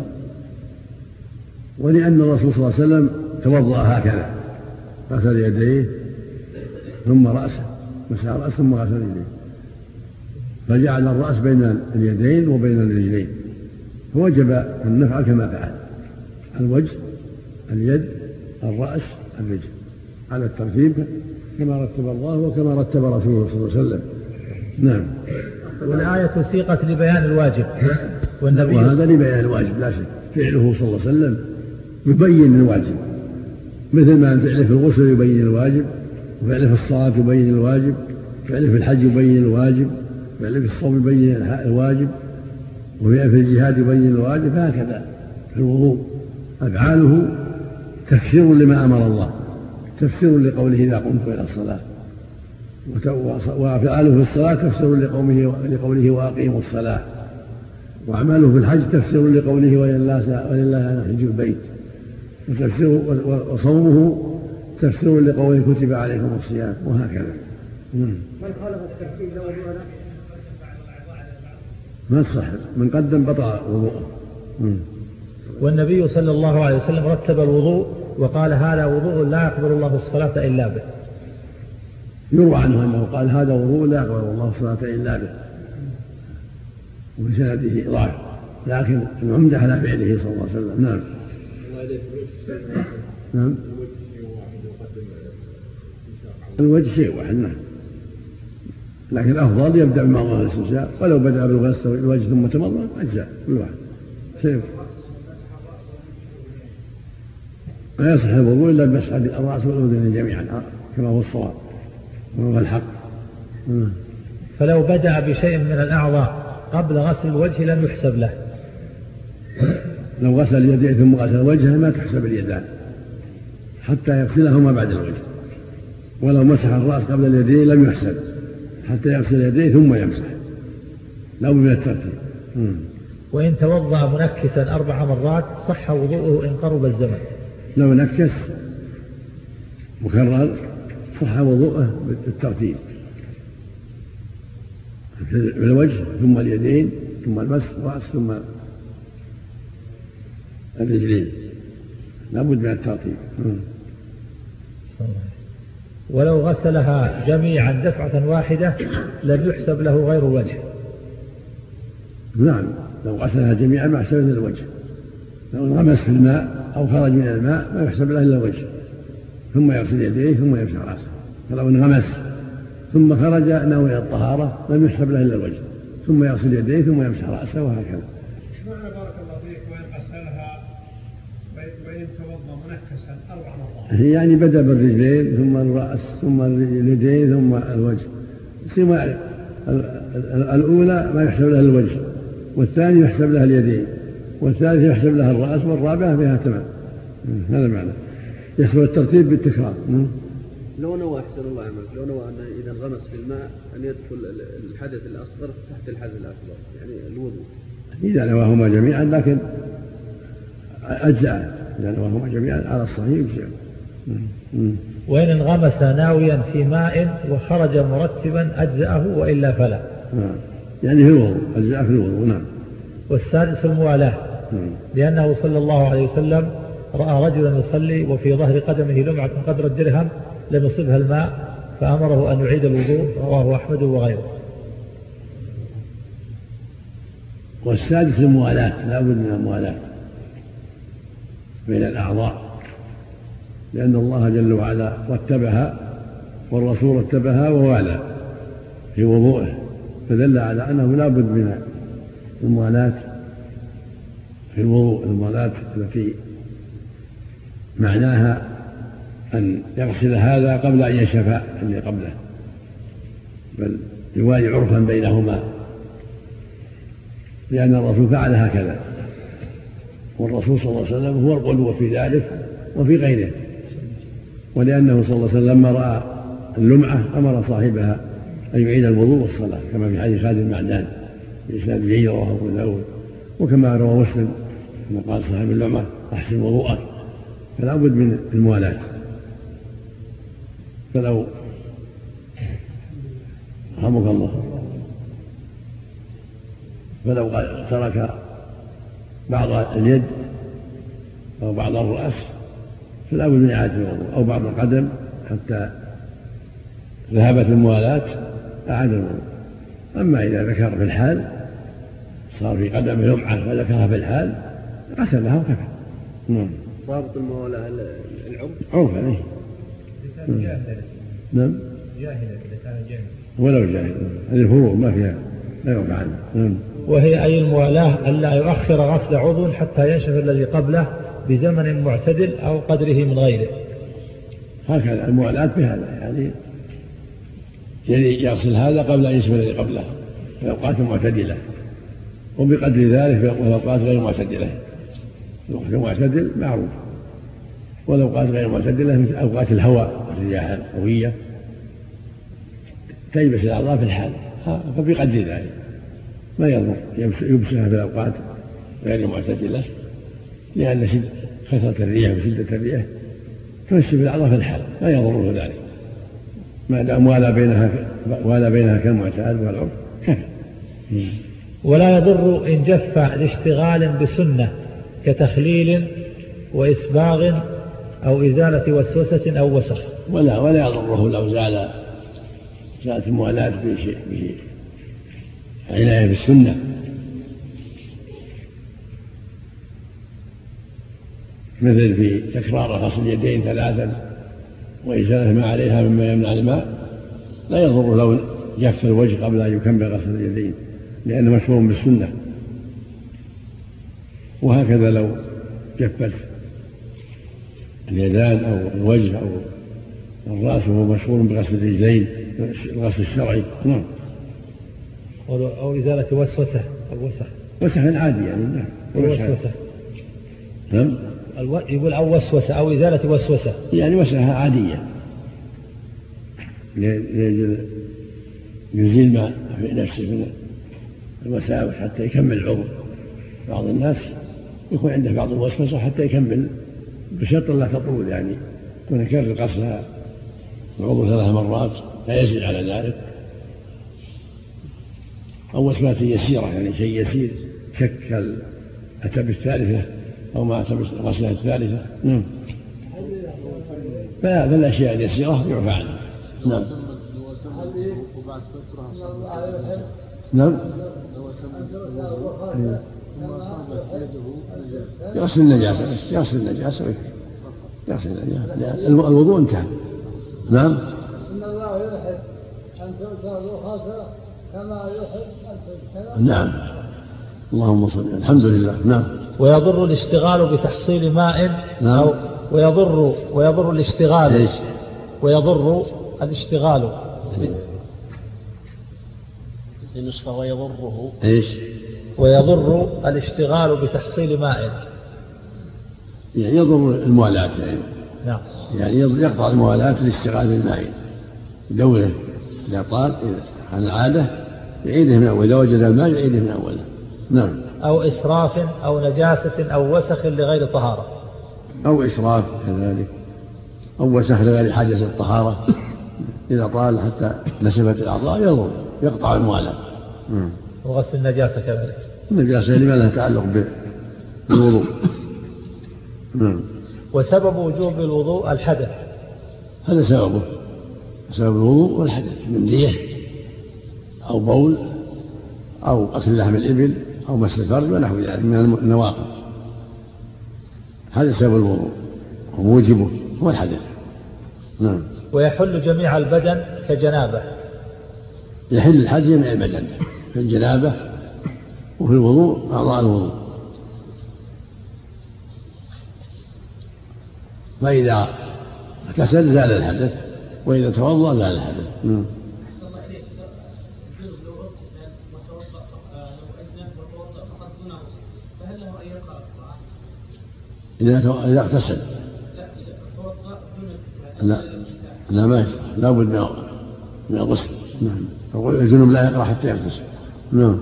ولأن الرسول صلى الله عليه وسلم توضأ هكذا، غسل يديه ثم رأسه، مسح رأسه ثم غسل يديه، فجعل الرأس بين اليدين وبين الرجلين، فوجب أن نفعل كما فعل، الوجه اليد الرأس الرجل على الترتيب كما رتب الله وكما رتب رسوله صلى الله عليه وسلم. نعم. والآية سيقت لبيان الواجب، وهذا لبيان الواجب لا شك، فعله صلى الله عليه وسلم يبين الواجب، مثل ما فعله في الغسل يبين الواجب، وفعله في الصلاة يبين الواجب، فعله في الحج يبين الواجب، فعله في الصوم يبين الواجب، وفعله في الجهاد يبين الواجب، هكذا في الوضوء أفعاله تفسير لما أمر الله، تفسير لقوله إذا قمت إلى الصلاة، وأفعاله في الصلاة تفسير لقوله وأقيموا الصلاة، وأعماله في الحج تفسير لقوله ولله حج البيت، وصومه تفسير لقوله كتب عليكم الصيام، وهكذا. من خالف الترتيب لو وضوء ما تصح، من قدم بطل وضوءه. والنبي صلى الله عليه وسلم رتب الوضوء وقال هذا وضوء لا يقبل الله الصلاة إلا به. يروى عنه أنه قال هذا وضوء لا يقبل الله الصلاة إلا به، وبسنده ضعف، لكن العمدة على فعله صلى الله عليه وسلم. نعم. نعم. الوجه شيء واحد، نعم، لكن الأفضل يبدأ بمعظم الاستنشاق، ولو بدأ بالغسل الوجه ثم تمضمض أجزاء كل واحد شيء. لا يصح الوضوء إلا بمسح الرأس والأذنين جميعا كما هو الصواب وهو الحق. فلو بدأ بشيء من الأعضاء قبل غسل الوجه لم يحسب له. لو غسل اليدين ثم غسل الوجه ما تحسب اليدان حتى يغسلهما بعد الوجه، ولو مسح الرأس قبل اليدين لم يحسب حتى يغسل اليدين ثم يمسح، لا بد من الترتيب. وإن توضأ منكسا 4 مرات صح وضوءه إن قرب الزمن. لو نكس مكرر صح وضوءه بالترتيب، في الوجه ثم اليدين ثم المسح الرأس ثم الرجلين، لا بد من الترتيب. ولو غسلها جميعا دفعة واحدة لم يحسب له غير الوجه. نعم، لو غسلها جميعا ما يحسب إلا الوجه، لو انغمس في الماء أو خرج من الماء ما يحسب له إلا الوجه، ثم يغسل يديه ثم يمسح رأسه. فلو انغمس ثم خرج ناوي إلى الطهارة لم يحسب له إلا الوجه، ثم يغسل يديه ثم يمسح رأسه، وهكذا. معنى بارك الله فيك وإن غسلها وإن توضأ منكسا 4 مرات؟ يعني بدأ بالرجلين ثم الرأس ثم اليدين ثم الوجه، الأولى ما يحسب لها الوجه، والثاني يحسب لها اليدين، والثالث يحسب لها الرأس، والرابعة بها تمام. هذا معنى يحسب الترتيب بالتكرار. لو نوى أحسن الله عملك، لو نوى أن إذا انغمس في الماء أن يدخل الحدث الأصغر تحت الحدث الأكبر، يعني الوضوء، إذا نواهما جميعا، لكن أجزاء، إذا نواهما جميعا على الصحيح يجزئ. وإن انغمس ناويا في ماء وخرج مرتبا أجزأه وإلا فلا. يعني في الوضوء أجزاء في الوضوء. نعم. والسادس الموالاة، لأنه صلى الله عليه وسلم رأى رجلا يصلي وفي ظهر قدمه لمعة قدر الدرهم لم يصبها الماء فأمره أن يعيد الوضوء، رواه أحمد وغيره. والسادس الموالاة، لا بد من الموالاة بين الأعضاء، لأن الله جل وعلا رتبها والرسول رتبها ووالى في وضوءه، فدل على أنه لا بد من الموالاة في الوضوء، الموالاة التي معناها أن يغسل هذا قبل أن يشفى اللي قبله، بل يوالي عرفا بينهما، لأن الرسول فعل هكذا، والرسول صلى الله عليه وسلم هو القدوة في ذلك وفي غيره، ولأنه صلى الله عليه وسلم لما رأى اللمعة أمر صاحبها أن يعيد الوضوء والصلاة، كما في حديث خالد المعدان بإسناد جيد رواه أبو داود، وكما روى مسلم كما قال صاحب اللمعة أحسن وضوءك، فلا بد من الموالاة. فلو رحمك الله فلو ترك بعض اليد أو بعض الرأس فلا بد من إعادة الوضوء، أو بعض القدم حتى ذهبت الموالاة أعاد الوضوء. أما إذا ذكر في الحال صار في قدمه لمعة وذكرها في الحال غسلها وكفى. ضابط الموالاة العرف عرفا. نعم جاهلا إذا كان جاهلا ولو جاهلا، هذه الفروع ما فيها لا يعفى عنها. وهي أي الموالاة ألا يؤخر غسل عضو حتى ينشف الذي قبله بزمن معتدل أو قدره من غيره. هكذا الموالاة بهذا، يعني يغسل هذا قبل أن ينشف الذي قبله في أوقات معتدلة، وبقدر ذلك في الأوقات غير معتدلة. الوقت المعتدل معروف، والأوقات غير معتدلة مثل أوقات الهواء والرياح القوية تيبس الأعضاء في الحال، فبقدر ذلك ما يضر يبسها في الأوقات غير معتدلة، لأن كثرة الريح وشدة الريح تنشف الأعضاء في الحال لا يضره ذلك، ما دام ولا بينها كالمعتاد والعرف كفى. ولا يضر إن جف لاشتغال بسنة كتخليل وإسباغ أو إزالة وسوسة أو وسخ. ولا يضره لو زالت الموالاة بعناية بالسنة، مثل في تكرار غسل اليدين 3 وإزالة ما عليها مما يمنع الماء. لا يضر لو جف الوجه قبل أن يكمل غسل اليدين، لأنه مشهور بالسنة. وهكذا لو جفت اليدان أو الوجه أو الرأس وهو مشهور بغسل الرجلين الغسل الشرعي. نعم. أو إزالة وسوسة أو وسخ. وسخ عادي يعني. نعم. وسوسة. نعم. يقول أو وسوسة أو إزالة وسوسة، يعني وسخة عادية يزيل ما في نفسه من الوساوس حتى يكمل العضو. بعض الناس يكون عنده بعض الوسوسة حتى يكمل بشرط لا تطول، يعني يكون يكرر غسلها العضو 3 مرات لا يزيد على ذلك، أو وسوسة يسيرة يعني شيء يسير شك أتى بالثالثة أو ما أتى بالغسلة الثالثة. فالأشياء اليسيرة يعفى عنها. نعم. وبعد فترة نعم. ثم أصابت يده نجاسة يغسل النجاسة، يغسل النجاسة الوضوء انتهى. نعم. إن الله يحب أن تؤتى الرخص كما يحب أن تؤتى. نعم. اللهم صل. الحمد لله. نعم. ويضر الاشتغال بتحصيل ماء. نعم. أو ويضر الاشتغال. إيش؟ ويضر الاشتغال. النسخة ويضره. إيش؟ ويضر الاشتغال بتحصيل ماء، يعني يضر الموالاة يعني. نعم. يعني يقطع الموالاة الاشتغال بالماء دوره إذا طال عن العادة يعيده من أول، إذا وجد الماء يعيده من أوله. نعم. أو إسراف أو نجاسة أو وسخ لغير طهارة. أو إسراف كذلك، أو وسخ لغير حاجة الطهارة إذا طال حتى نشفت الأعضاء يضر يقطع الموالاة. وغسل النجاسة كذلك. النجاسة لما لها تعلق بالوضوء. وسبب وجوب الوضوء الحدث. هذا سبب الوضوء والحدث من ريح أو بول أو أكل لحم الإبل أو مس الفرج ونحو ذلك من النواقض. هذا سبب الوضوء وموجبه هو الحدث. نعم. ويحل جميع البدن كجنابه. يحل الحدث جميع البدن في الجنابة وفي الوضوء أعضاء الوضوء. فإذا كسل زال الحدث، وإذا توضأ زال الحدث. إذا اغتسل لا ما يصح، لا بد من الغسل. نعم. الجنوب لا يقرأ حتى يغتسل. نعم.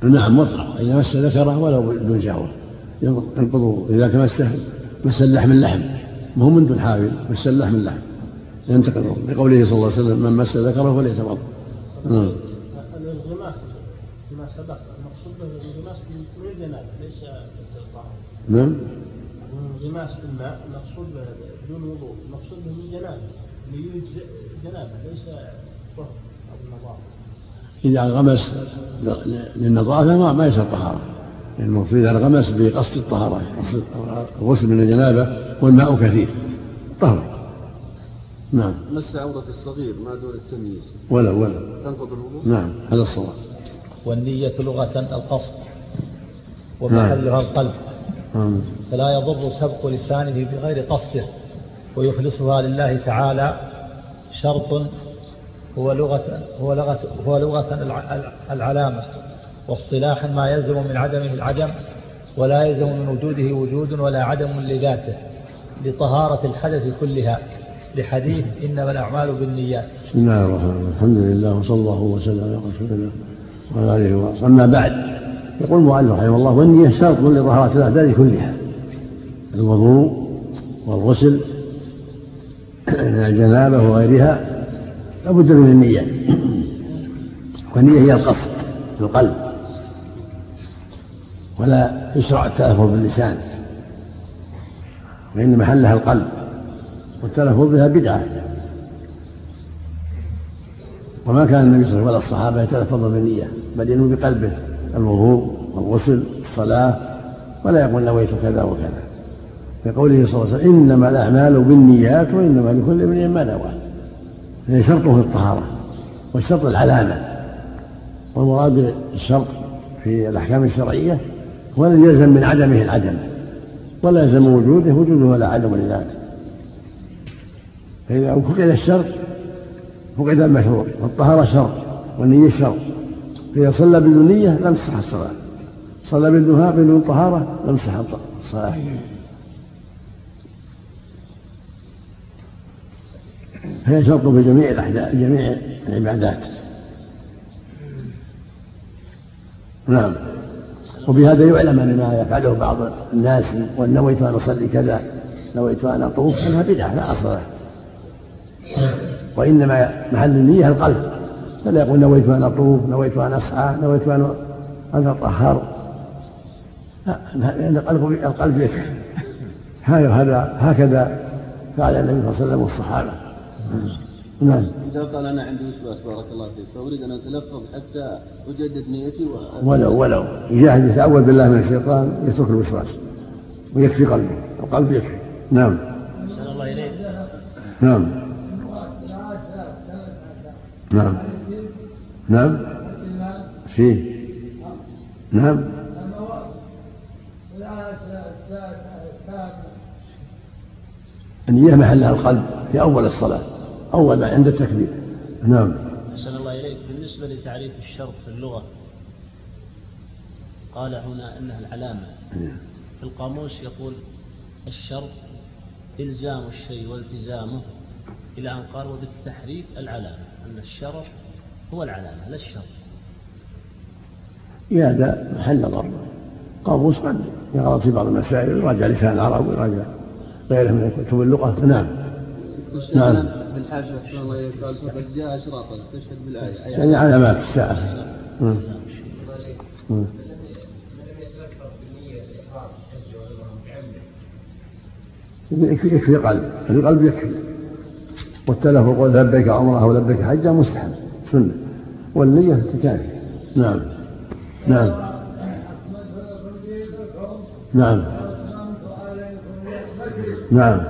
نعم مطلق، إذا مس ذكره ولو بدون شهوة ينقض. إذا مس اللحم اللحم ما هو من دون حائل، مس اللحم اللحم ينتقض، لقوله صلى الله عليه وسلم من مس ذكره فليتوضأ. الانغماس ما سبق المقصود به الانغماس من الجنابة ليس الطهارة. نعم. الانغماس في الماء المقصود به بدون وضوء، المقصود به من جنابة ليجزئ جنابة ليس طهر أو النظافة. إذا غمس للنظافة ما يصير طهارة، المقصود إذا غمس بقصد الطهارة، الغسل من الجنابة والماء كثير طهر. نعم. مس عورة الصغير ما دون التمييز ولا تنقض الوضوء. نعم هذا الصواب. والنية لغة القصد ومحلها القلب، فلا يضر سبق لسانه بغير قصده ويخلصها لله تعالى. شرط هو لغة العلامة، واصطلاحا ما يلزم من عدمه العدم ولا يلزم من وجوده وجود ولا عدم لذاته، لطهارة الحدث كلها، لحديث إنما الأعمال بالنيات. بسم الله الرحمن الرحيم، الحمد لله وصلى الله وسلم على رسول الله وعلى آله وصحبه. أما بعد، يقول المؤلف رحمه الله: والنية شرط لطهارة الأحداث كلها، الوضوء والغسل من الجنابة وغيرها لابد من النية. والنية هي القصد في القلب، ولا يشرع التلفظ باللسان، وإن محلها القلب، والتلفظ بها بدعة. وما كان النبي صلى الله عليه وسلم ولا الصحابة يتلفظون بالنية، بل ينوي بقلبه الوضوء والغسل الصلاة، ولا يقول نويت كذا وكذا، في قوله صلى الله عليه وسلم: إنما الأعمال بالنيات وإنما لكل امرئ ما نوى. هي شرطه في الطهارة، والشرط العلامة. والمراد بالشرط في الأحكام الشرعية هو الذي يلزم من عدمه العدم، ولا يلزم وجوده ولا عدم لذاته. فإذا فقد الشرط فقد المشروط، والطهارة شرط والنية شرط. فإذا صلى بدون نية لم تصح الصلاة، صلى بدون طهارة لم تصح الصلاة. فهي شرط في جميع العبادات. نعم. وبهذا يعلم أن ما يفعله بعض الناس: ونويت أن أصلي كذا، نويت أن أطوف، أنها بدعة لا أصل لها. وإنما محل النية القلب، فلا يقول نويت أن أطوف، نويت أن أسعى، نويت أن أتطهر. لأن القلب يكفي. هكذا فعل النبي صلى الله عليه وسلم والصحابة. نعم. إذا قال أنا عندي وسواس بارك الله فيك، فأريد أن أتلفظ حتى أجدد نيتي ولو يجاهد يتعوذ بالله من الشيطان يترك الوسواس ويكفي قلبه، القلب يكفي. نعم. أحسن الله إليك. نعم. نعم. نعم. فيه. نعم. النية محلها القلب في أول الصلاة، أول عند التكبير. نعم. أحسن الله إليك. بالنسبة لتعريف الشرط في اللغة، قال هنا أنها العلامة. في القاموس يقول الشرط إلزام الشيء والتزامه، إلى أن قال وبالتحريك العلامة، أن الشرط هو العلامة لا الشرط. هذا محل نظر. قاموس قد يغلط في بعض المسائل، يراجع لسان العرب ويراجع غيره من كتب اللغة. نعم. نعم. بالحاشية أحسن الله إليك قال فقد جاء أشراطا استشهد بالآية، يعني علامات الساعة. يكفي قلب، القلب يكفي. والتلفظ قول لبيك عمره أو لبيك حجة مستحب سنة، والنية تكافي. نعم. نعم. نعم. نعم.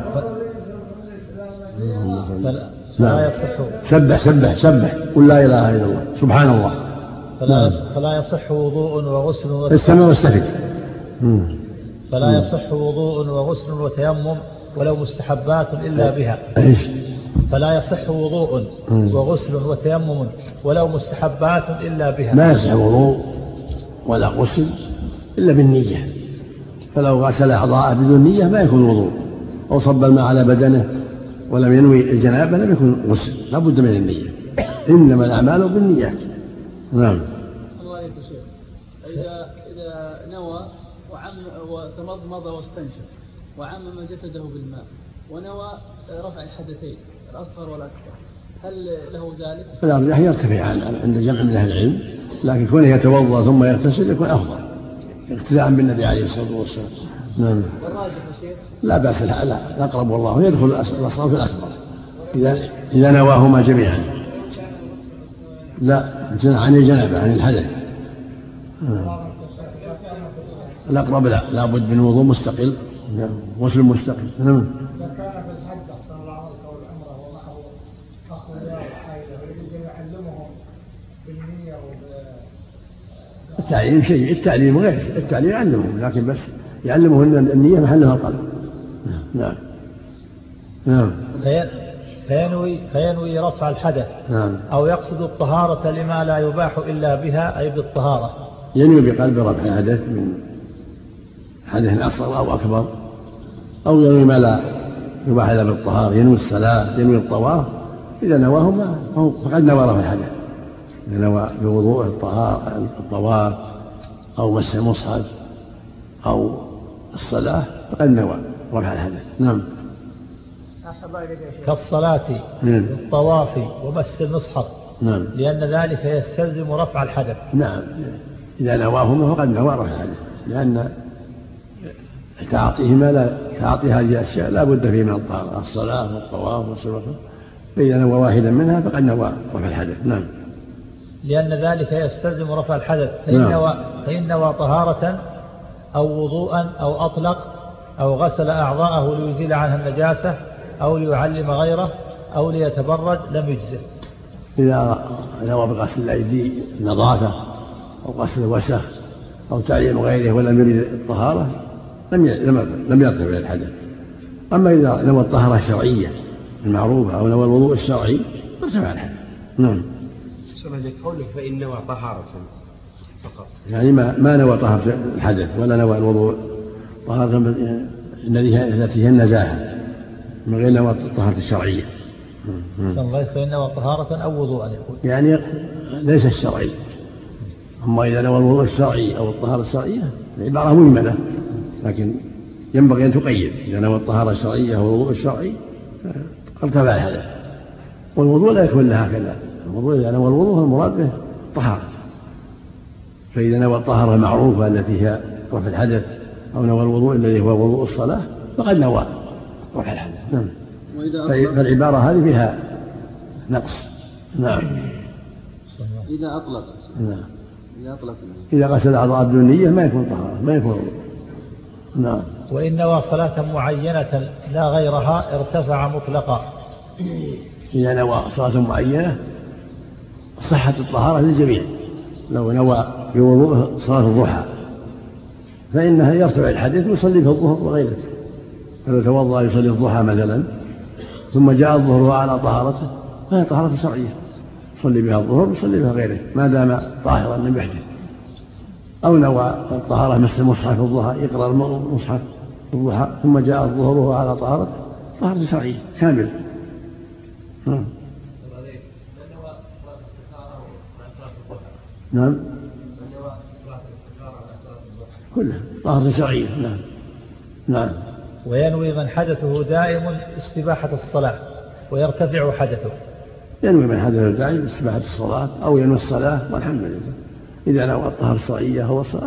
فلا يصح. سبح قل لا إله إلا الله سبحان الله. فلا يصح وضوء وغسل استمع واستفد. فلا يصح وضوء وغسل وتيمم ولو مستحبات إلا بها. فلا يصح وضوء وغسل وتيمم ولو مستحبات إلا بها. ما يصح وضوء ولا غسل إلا بالنية، فلو غسل أعضاءه بدون نية ما يكون وضوء، أو صب الماء على بدنه ولم ينوي الجنابة لم يكن غسل، لا بد من النية. إنما الأعمال بالنيات. نعم. الله عليك يا شيخ. تمضمض واستنشق وعمم جسده بالماء ونوى رفع الحدثين الأصغر والأكبر، هل له ذلك؟ الأرجح يرتفع عند جمع من أهل العلم، لكن كونه يتوضأ ثم يغتسل يكون أفضل اقتداء بالنبي عليه الصلاة والسلام. نعم. والراجح يا شيخ؟ لا بأس، لا الأقرب والله يدخل الأصغر في الأكبر إذا نواهما جميعا. لا عن الجنابة، عن الحدث. الأقرب لا بد من وضوء مستقل، غسل مستقل. إذا كان في الحج أحسن الله عليك أو العمرة ومعه أخ وحائله ويريد يعلمهم بالنية التعليم شيء، التعليم غير، التعليم يعلمهم، لكن بس يعلمهم أن النية محلها القلب. نعم. نعم. فينوي رفع الحدث. نعم. أو يقصد الطهارة لما لا يباح إلا بها، أي بالطهارة. ينوي بقلب رفع الحدث من حدث أصغر أو أكبر، أو ينوي ما لا يباح إلا بالطهارة، ينوي الصلاة، ينوي الطواف. إذا نواهما فقد نوى رفع الحدث. إذا نوى بوضوء الطواف أو مس المصحف أو الصلاة فقد نوى رفع الحدث. نعم. كالصلاة والطواف ومس المصحف. نعم. لأن ذلك يستلزم رفع الحدث. نعم. إذا نواهما فقد نوى رفع الحدث، لأن تعاطي هذه الأشياء لا بد فيه من الطهارة، الصلاة والطواف والسواك، فإذا نوى واحدا منها فقد نوى رفع الحدث. نعم. لأن ذلك يستلزم رفع الحدث، فإن نوى طهارة أو وضوءا أو أطلق أو غسل أعضاءه ليزيل عنها النجاسة أو ليعلم غيره أو ليتبرد لم يجزئ. إذا نوى بغسل الأيدي النظافة أو غسل الوسخ أو تعليم غيره ولم يريد الطهارة لم يرتفع الحدث. أما إذا نوى الطهارة الشرعية المعروفة أو نوى الوضوء الشرعي ارتفع الحدث. نعم. قولك فإن نوى طهارة فقط، يعني ما نوى طهارة الحدث ولا نوى الوضوء، طهارة التي هي النزاهة من غير نوى الطهارة الشرعية. فإن نوى طهارة أو وضوءا يقول، يعني ليس الشرعي. أما إذا نوى الوضوء الشرعي أو الطهارة الشرعية العبارة مجملة، لكن ينبغي أن تقيد. إذا نوى الطهارة الشرعية أو الوضوء الشرعي ارتفع الحدث. والوضوء لا يكون لها هكذا، الوضوء إذا نوى الوضوء المراد به طهارة، فإذا نوى الطهارة المعروفة التي هي رفع الحدث أو نوى الوضوء الذي هو وضوء الصلاة فقد نوى رفع الحدث. نعم. فالعبارة هذه فيها نقص. نعم. إذا أطلق. نعم. إذا غسل أعضاء بدون نية ما يكون طهارة، ما يكون وضوء. نعم. وإن نوى صلاة معينة لا غيرها ارتفع مطلقا. إذا نوى صلاة معينة صحة الطهارة للجميع. لو نوى بوضوء صلاة الضحى فإنها يرتفع الحدث ويصلي في الظهر وغيره. فلو توضأ يصلي الضحى مثلا ثم جاء الظهر على طهارته فهي طهارة شرعية، يصلي بها الظهر ويصلي بها غيره ما دام طاهرا من يحدث. أو نوى الطهارة مس المصحف في الضحى، يقرأ المصحف في الضحى ثم جاء الظهر وهو على طهارته، طهارة شرعية كاملة. نعم. كلها طهارة شرعية. نعم. نعم. وينوي من حدثه دائم استباحة الصلاة ويرتفع حدثه. ينوي من حدثه دائم استباحة الصلاة أو ينوي الصلاة والحمد لله. إذا نوى الطهارة الشرعية هو الصلاة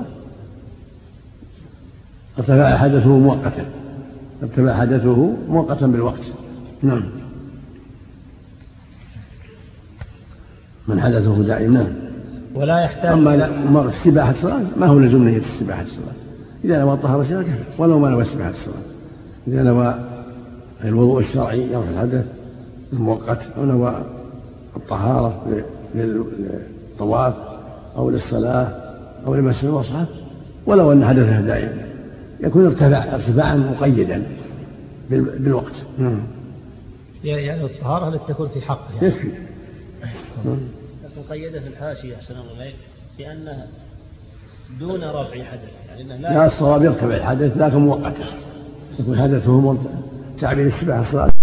ارتفع حدثه مؤقتا، ارتفع حدثه مؤقتا بالوقت. نعم. من حدثه دائم. نعم. ولا يحتاج. أما استباحة الصلاة ما هو لزوم نية استباحة الصلاة. إذا نوى الطهارة الشرعية ولو ما نوى استباحة الصلاة، إذا نوى الوضوء الشرعي يرفع الحدث المؤقت أو نوى الطهارة للطواف أو للصلاة أو لمس المصحف ولو أن حدثه دائم يكون ارتفاعا مقيدا بالوقت. يعني الطهارة التي تكون في حقه يعني. يكفي. مقيدة في الحاشية أحسن الله إليك لأنها دون رفع حدث، يعني لا الصواب يرتفع الحدث لكن مؤقتا، يكون حدثه تعبير استباحة الصلاة